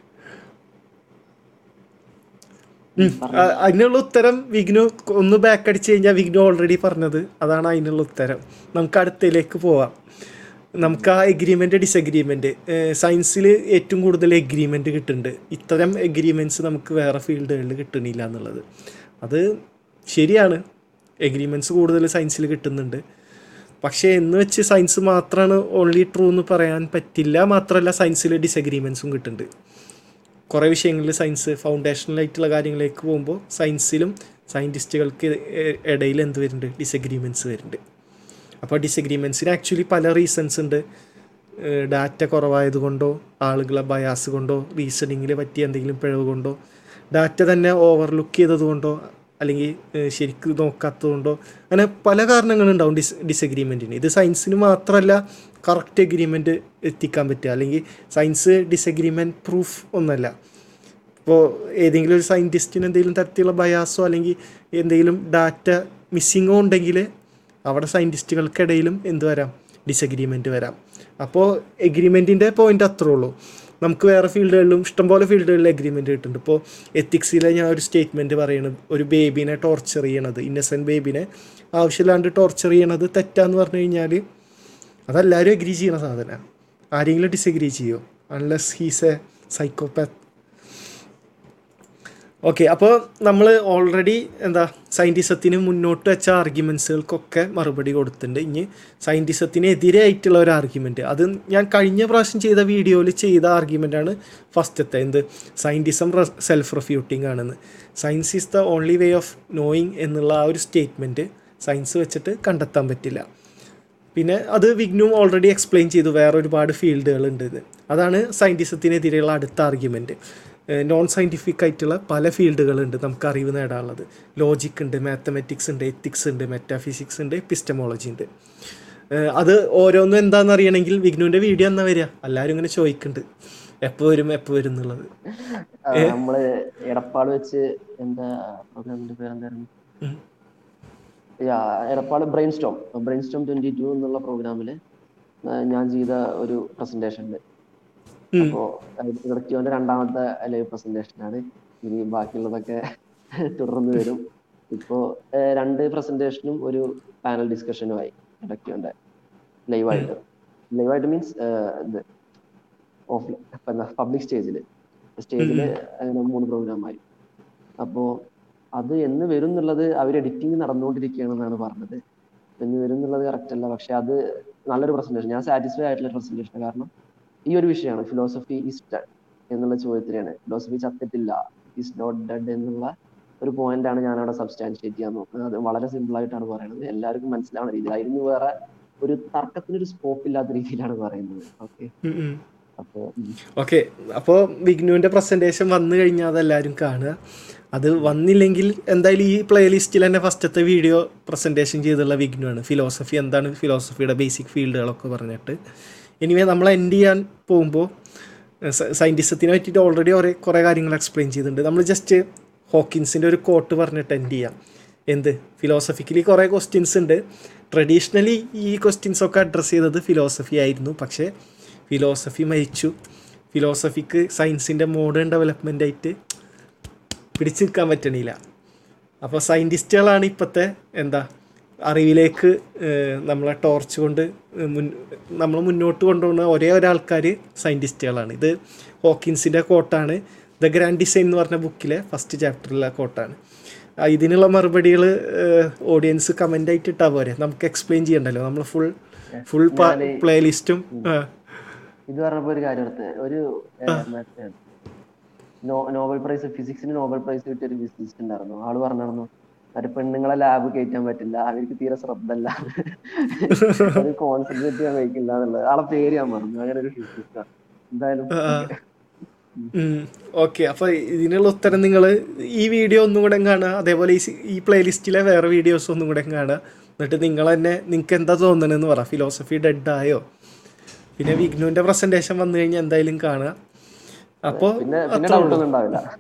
അതിനുള്ള ഉത്തരം വിഗ്നു ഒന്ന് ബാക്ക് അടിച്ചു കഴിഞ്ഞാൽ വിഗ്നു ഓൾറെഡി പറഞ്ഞത് അതാണ് അതിനുള്ള ഉത്തരം. നമുക്ക് അടുത്തതിലേക്ക് പോവാം. നമുക്ക് ആ എഗ്രിമെൻ്റ് ഡിസഗ്രിമെൻറ്റ്, സയൻസിൽ ഏറ്റവും കൂടുതൽ എഗ്രിമെൻറ്റ് കിട്ടുന്നുണ്ട്. ഇത്തരം എഗ്രിമെൻറ്റ്സ് നമുക്ക് വേറെ ഫീൽഡുകളിൽ കിട്ടണില്ല എന്നുള്ളത് അത് ശരിയാണ്. എഗ്രിമെൻറ്റ്സ് കൂടുതൽ സയൻസിൽ കിട്ടുന്നുണ്ട്. പക്ഷേ എന്ന് വെച്ച് സയൻസ് മാത്രമാണ് ഓൺലി ട്രൂ എന്ന് പറയാൻ പറ്റില്ല. മാത്രമല്ല സയൻസിൽ ഡിസഗ്രീമെൻസും കിട്ടുന്നുണ്ട്. കുറേ വിഷയങ്ങളിൽ സയൻസ് ഫൗണ്ടേഷണലായിട്ടുള്ള കാര്യങ്ങളിലേക്ക് പോകുമ്പോൾ സയൻസിലും സയൻറ്റിസ്റ്റുകൾക്ക് ഇടയിൽ എന്ത് വരുന്നുണ്ട്, ഡിസഗ്രീമെൻറ്റ്സ് വരുന്നുണ്ട്. അപ്പോൾ ഡിസഗ്രീമെൻറ്റ്സിന് ആക്ച്വലി പല റീസൺസ് ഉണ്ട്. ഡാറ്റ കുറവായതുകൊണ്ടോ, ആളുകളെ ബയാസ് കൊണ്ടോ, റീസണിങ്ങിൽ പറ്റിയ എന്തെങ്കിലും പിഴവ് കൊണ്ടോ, ഡാറ്റ തന്നെ ഓവർലുക്ക് ചെയ്തതുകൊണ്ടോ, അല്ലെങ്കിൽ ശരിക്കും നോക്കാത്തതുകൊണ്ടോ, അങ്ങനെ പല കാരണങ്ങളുണ്ടാവും ഡിസഗ്രീമെൻറ്റിന്. ഇത് സയൻസിന് മാത്രമല്ല കറക്റ്റ് എഗ്രിമെൻറ്റ് എത്തിക്കാൻ പറ്റുക, അല്ലെങ്കിൽ സയൻസ് ഡിസഗ്രിമെൻറ്റ് പ്രൂഫ് ഒന്നല്ല. ഇപ്പോൾ ഏതെങ്കിലും ഒരു സയൻറ്റിസ്റ്റിന് എന്തെങ്കിലും തരത്തിലുള്ള ബയാസോ അല്ലെങ്കിൽ എന്തെങ്കിലും ഡാറ്റ മിസ്സിങ്ങോ ഉണ്ടെങ്കിൽ അവിടെ സയൻറ്റിസ്റ്റുകൾക്കിടയിലും എന്ത് വരാം, ഡിസഗ്രിമെൻറ്റ് വരാം. അപ്പോൾ എഗ്രിമെൻറ്റിൻ്റെ പോയിൻ്റ് അത്രേ ഉള്ളൂ. നമുക്ക് വേറെ ഫീൽഡുകളിലും ഇഷ്ടംപോലെ ഫീൽഡുകളിൽ എഗ്രിമെൻറ്റ് കിട്ടുന്നുണ്ട്. ഇപ്പോൾ എത്തിക്സിലെ ഞാൻ ഒരു സ്റ്റേറ്റ്മെൻറ്റ് പറയുന്നത്, ഒരു ബേബീനെ ടോർച്ചർ ചെയ്യണത്, ഇന്നസെൻറ്റ് ബേബീനെ ആവശ്യമില്ലാണ്ട് ടോർച്ചർ ചെയ്യണത് തെറ്റാന്ന് പറഞ്ഞു കഴിഞ്ഞാൽ അതെല്ലാവരും എഗ്രി ചെയ്യണ സാധനമാണ്. ആരെങ്കിലും ഡിസഗ്രി ചെയ്യുമോ? Unless he's a psychopath. Okay, അപ്പോൾ നമ്മൾ ഓൾറെഡി സയൻറ്റിസത്തിന് മുന്നോട്ട് വെച്ച ആർഗ്യുമെൻസുകൾക്കൊക്കെ മറുപടി കൊടുത്തിട്ടുണ്ട്. ഇനി സയൻറ്റിസത്തിന് എതിരായിട്ടുള്ള ഒരു ആർഗ്യുമെൻറ്റ്, അത് ഞാൻ കഴിഞ്ഞ പ്രാവശ്യം ചെയ്ത വീഡിയോയിൽ ചെയ്ത ആർഗ്യുമെൻ്റാണ് ഫസ്റ്റത്തെ, സയൻറ്റിസം സെൽഫ് റെഫ്യൂട്ടിംഗ് ആണെന്ന്. Science is the only way of knowing എന്നുള്ള ആ ഒരു സ്റ്റേറ്റ്മെൻറ്റ് സയൻസ് വെച്ചിട്ട് കണ്ടെത്താൻ പറ്റില്ല. പിന്നെ അത് വിഗ്നും ഓൾറെഡി എക്സ്പ്ലെയിൻ ചെയ്തു, വേറെ ഒരുപാട് ഫീൽഡുകളുണ്ട്. ഇത് അതാണ് സയൻറ്റിസത്തിനെതിരെയുള്ള അടുത്ത ആർഗ്യുമെൻറ്റ്. നോൺ സയൻറ്റിഫിക് ആയിട്ടുള്ള പല ഫീൽഡുകളുണ്ട് നമുക്ക് അറിവ് നേടാനുള്ളത്. ലോജിക് ഉണ്ട്, മാത്തമെറ്റിക്സ് ഉണ്ട്, എത്തിക്സ് ഉണ്ട്, മെറ്റാഫിസിക്സ് ഉണ്ട്, എപ്പിസ്റ്റമോളജി ഉണ്ട്. അത് ഓരോന്നും എന്താണെന്ന് അറിയണമെങ്കിൽ വിഗ്നുവിൻ്റെ വീഡിയോ എന്നാ വരിക? എല്ലാവരും ഇങ്ങനെ ചോദിക്കുന്നുണ്ട് എപ്പോൾ വരും എന്നുള്ളത്. നമ്മള് എടപ്പാട് വെച്ച് എന്താ പ്രോഗ്രാമിന്റെ പേരെന്തായിരുന്നു, എടപ്പാട് ബ്രെയിൻ സ്റ്റോം 22 എന്നുള്ള പ്രോഗ്രാമില് ഞാൻ ചെയ്ത ഒരു പ്രസന്റേഷൻ ഉണ്ട്. അപ്പോ ഇടയ്ക്കോന്റെ രണ്ടാമത്തെ ലൈവ് പ്രസന്റേഷനാണ്. ഇനി ബാക്കിയുള്ളതൊക്കെ തുടർന്ന് വരും. ഇപ്പോ 2 പ്രസന്റേഷനും ഒരു പാനൽ ഡിസ്കഷനുമായി ഇടയ്ക്കോന്റെ ലൈവായിട്ട് മീൻസ് പബ്ലിക് സ്റ്റേജില് അങ്ങനെ 3 പ്രോഗ്രാമായി. അപ്പോ അത് എന്ന് വരും എന്നുള്ളത് അവർ എഡിറ്റിംഗ് നടന്നുകൊണ്ടിരിക്കുകയാണെന്നാണ് പറഞ്ഞത്. എന്ന് വരും എന്നുള്ളത് കറക്റ്റ് അല്ല, പക്ഷെ അത് നല്ലൊരു പ്രസന്റേഷൻ, ഞാൻ സാറ്റിസ്ഫൈഡ് ആയിട്ടുള്ള പ്രസന്റേഷൻ. കാരണം ഈ ഒരു വിഷയമാണ് ഫിലോസഫി ഈസ് ഡെഡ് എന്നുള്ള ചോദ്യത്തിനാണ്, ഫിലോസഫി ചത്തിട്ടില്ല, ഈസ് നോട്ട് ഡെഡ് എന്നുള്ള ഒരു പോയിന്റ് ആണ് ഞാൻ അവിടെ സബ്സ്റ്റാൻഷിയേറ്റ് ചെയ്യാൻ നോക്കുന്നത്. അത് വളരെ സിമ്പിൾ ആയിട്ടാണ് പറയുന്നത്, എല്ലാവർക്കും മനസ്സിലാവുന്ന രീതിയിൽ. അതിന് വേറെ ഒരു തർക്കത്തിനൊരു സ്കോപ്പ് ഇല്ലാത്ത രീതിയിലാണ് പറയുന്നത്. ഓക്കെ, അപ്പോൾ വിഗ്നുവിൻ്റെ പ്രസൻറ്റേഷൻ വന്നു കഴിഞ്ഞാൽ അതെല്ലാവരും കാണുക. അത് വന്നില്ലെങ്കിൽ എന്തായാലും ഈ പ്ലേലിസ്റ്റിൽ തന്നെ ഫസ്റ്റത്തെ വീഡിയോ പ്രസൻറ്റേഷൻ ചെയ്തുള്ള വിഗ്നുവാണ്. ഫിലോസഫി എന്താണ്, ഫിലോസഫിയുടെ ബേസിക് ഫീൽഡുകളൊക്കെ പറഞ്ഞിട്ട്. എനിവേ നമ്മൾ എൻഡ് ചെയ്യാൻ പോകുമ്പോൾ സയൻറ്റിസത്തിനെ പറ്റിയിട്ട് ഓൾറെഡി കുറേ കാര്യങ്ങൾ എക്സ്പ്ലെയിൻ ചെയ്തിട്ടുണ്ട്. നമ്മൾ ജസ്റ്റ് ഹോക്കിൻസിൻ്റെ ഒരു കോട്ട് പറഞ്ഞിട്ട് എൻഡ് ചെയ്യാം. ഫിലോസഫിക്കലി കുറേ ക്വസ്റ്റ്യൻസ് ഉണ്ട്. ട്രഡീഷണലി ഈ ക്വസ്റ്റ്യൻസൊക്കെ അഡ്രസ്സ് ചെയ്തത് ഫിലോസഫി ആയിരുന്നു. പക്ഷേ ഫിലോസഫി മരിച്ചു. ഫിലോസഫിക്ക് സയൻസിൻ്റെ മോഡേൺ ഡെവലപ്മെൻ്റായിട്ട് പിടിച്ചു നിൽക്കാൻ പറ്റണില്ല. അപ്പോൾ സയൻറ്റിസ്റ്റുകളാണ് ഇപ്പോഴത്തെ അറിവിലേക്ക് നമ്മളെ ടോർച്ച് കൊണ്ട് നമ്മൾ മുന്നോട്ട് കൊണ്ടുപോകുന്ന ഒരേ ഒരാൾക്കാർ സയൻറ്റിസ്റ്റുകളാണ്. ഇത് ഹോക്കിൻസിൻ്റെ കോട്ടാണ്. ദ ഗ്രാൻഡ് ഡിസൈൻ എന്ന് പറഞ്ഞ ബുക്കിലെ ഫസ്റ്റ് ചാപ്റ്ററിലെ കോട്ടാണ്. ഇതിനുള്ള മറുപടികൾ ഓഡിയൻസ് കമൻ്റായിട്ട് ഇട്ടാൽ പോരെ, നമുക്ക് എക്സ്പ്ലെയിൻ ചെയ്യണ്ടല്ലോ. നമ്മൾ ഫുൾ പ്ലേലിസ്റ്റും ഇത് പറഞ്ഞപ്പോൾ ഒരു കാര്യം എടുത്ത്, ഒരു നോബൽ പ്രൈസ് ഫിസിക്സിന് നോബൽ പ്രൈസ് കിട്ടിയ ഒരു ഫിസിസിസ്റ്റ് ഉണ്ടായിരുന്നു. ആള് പറഞ്ഞിരുന്നു മറ്റേ പെണ്ണുങ്ങളെ ലാബ് കയറ്റാൻ പറ്റില്ല, അവർക്ക് തീരെ ശ്രദ്ധല്ല, ഒരു കോൺസെൻട്രേറ്റ് ചെയ്യാൻ കഴിക്കില്ല എന്നുള്ളത്. ആളെ പേര് ഞാൻ പറഞ്ഞു. അങ്ങനെ ഒരു ഫിസിസിസ്റ്റ് എന്തായാലും. ഓക്കെ, അപ്പോൾ ഇതിനുള്ള ഉത്തരം നിങ്ങൾ ഈ വീഡിയോ ഒന്നും കൂടെ കാണുക, അതേപോലെ ഈ പ്ലേലിസ്റ്റിലെ വേറെ വീഡിയോസ് ഒന്നും കൂടെ കാണുക. എന്നിട്ട് നിങ്ങൾ തന്നെ നിങ്ങൾക്ക് എന്താ തോന്നണമെന്ന് പറ. ഫിലോസഫി ഡെഡ് ആയോ? പിന്നെ വിഗ്നുവിൻ്റെ പ്രസൻറ്റേഷൻ വന്നു കഴിഞ്ഞാൽ എന്തായാലും കാണുക. അപ്പോൾ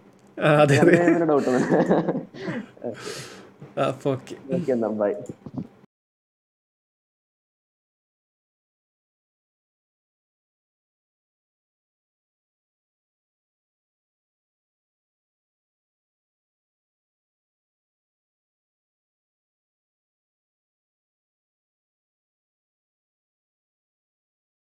അതെ അപ്പോൾ ഓക്കെ. ബൈ.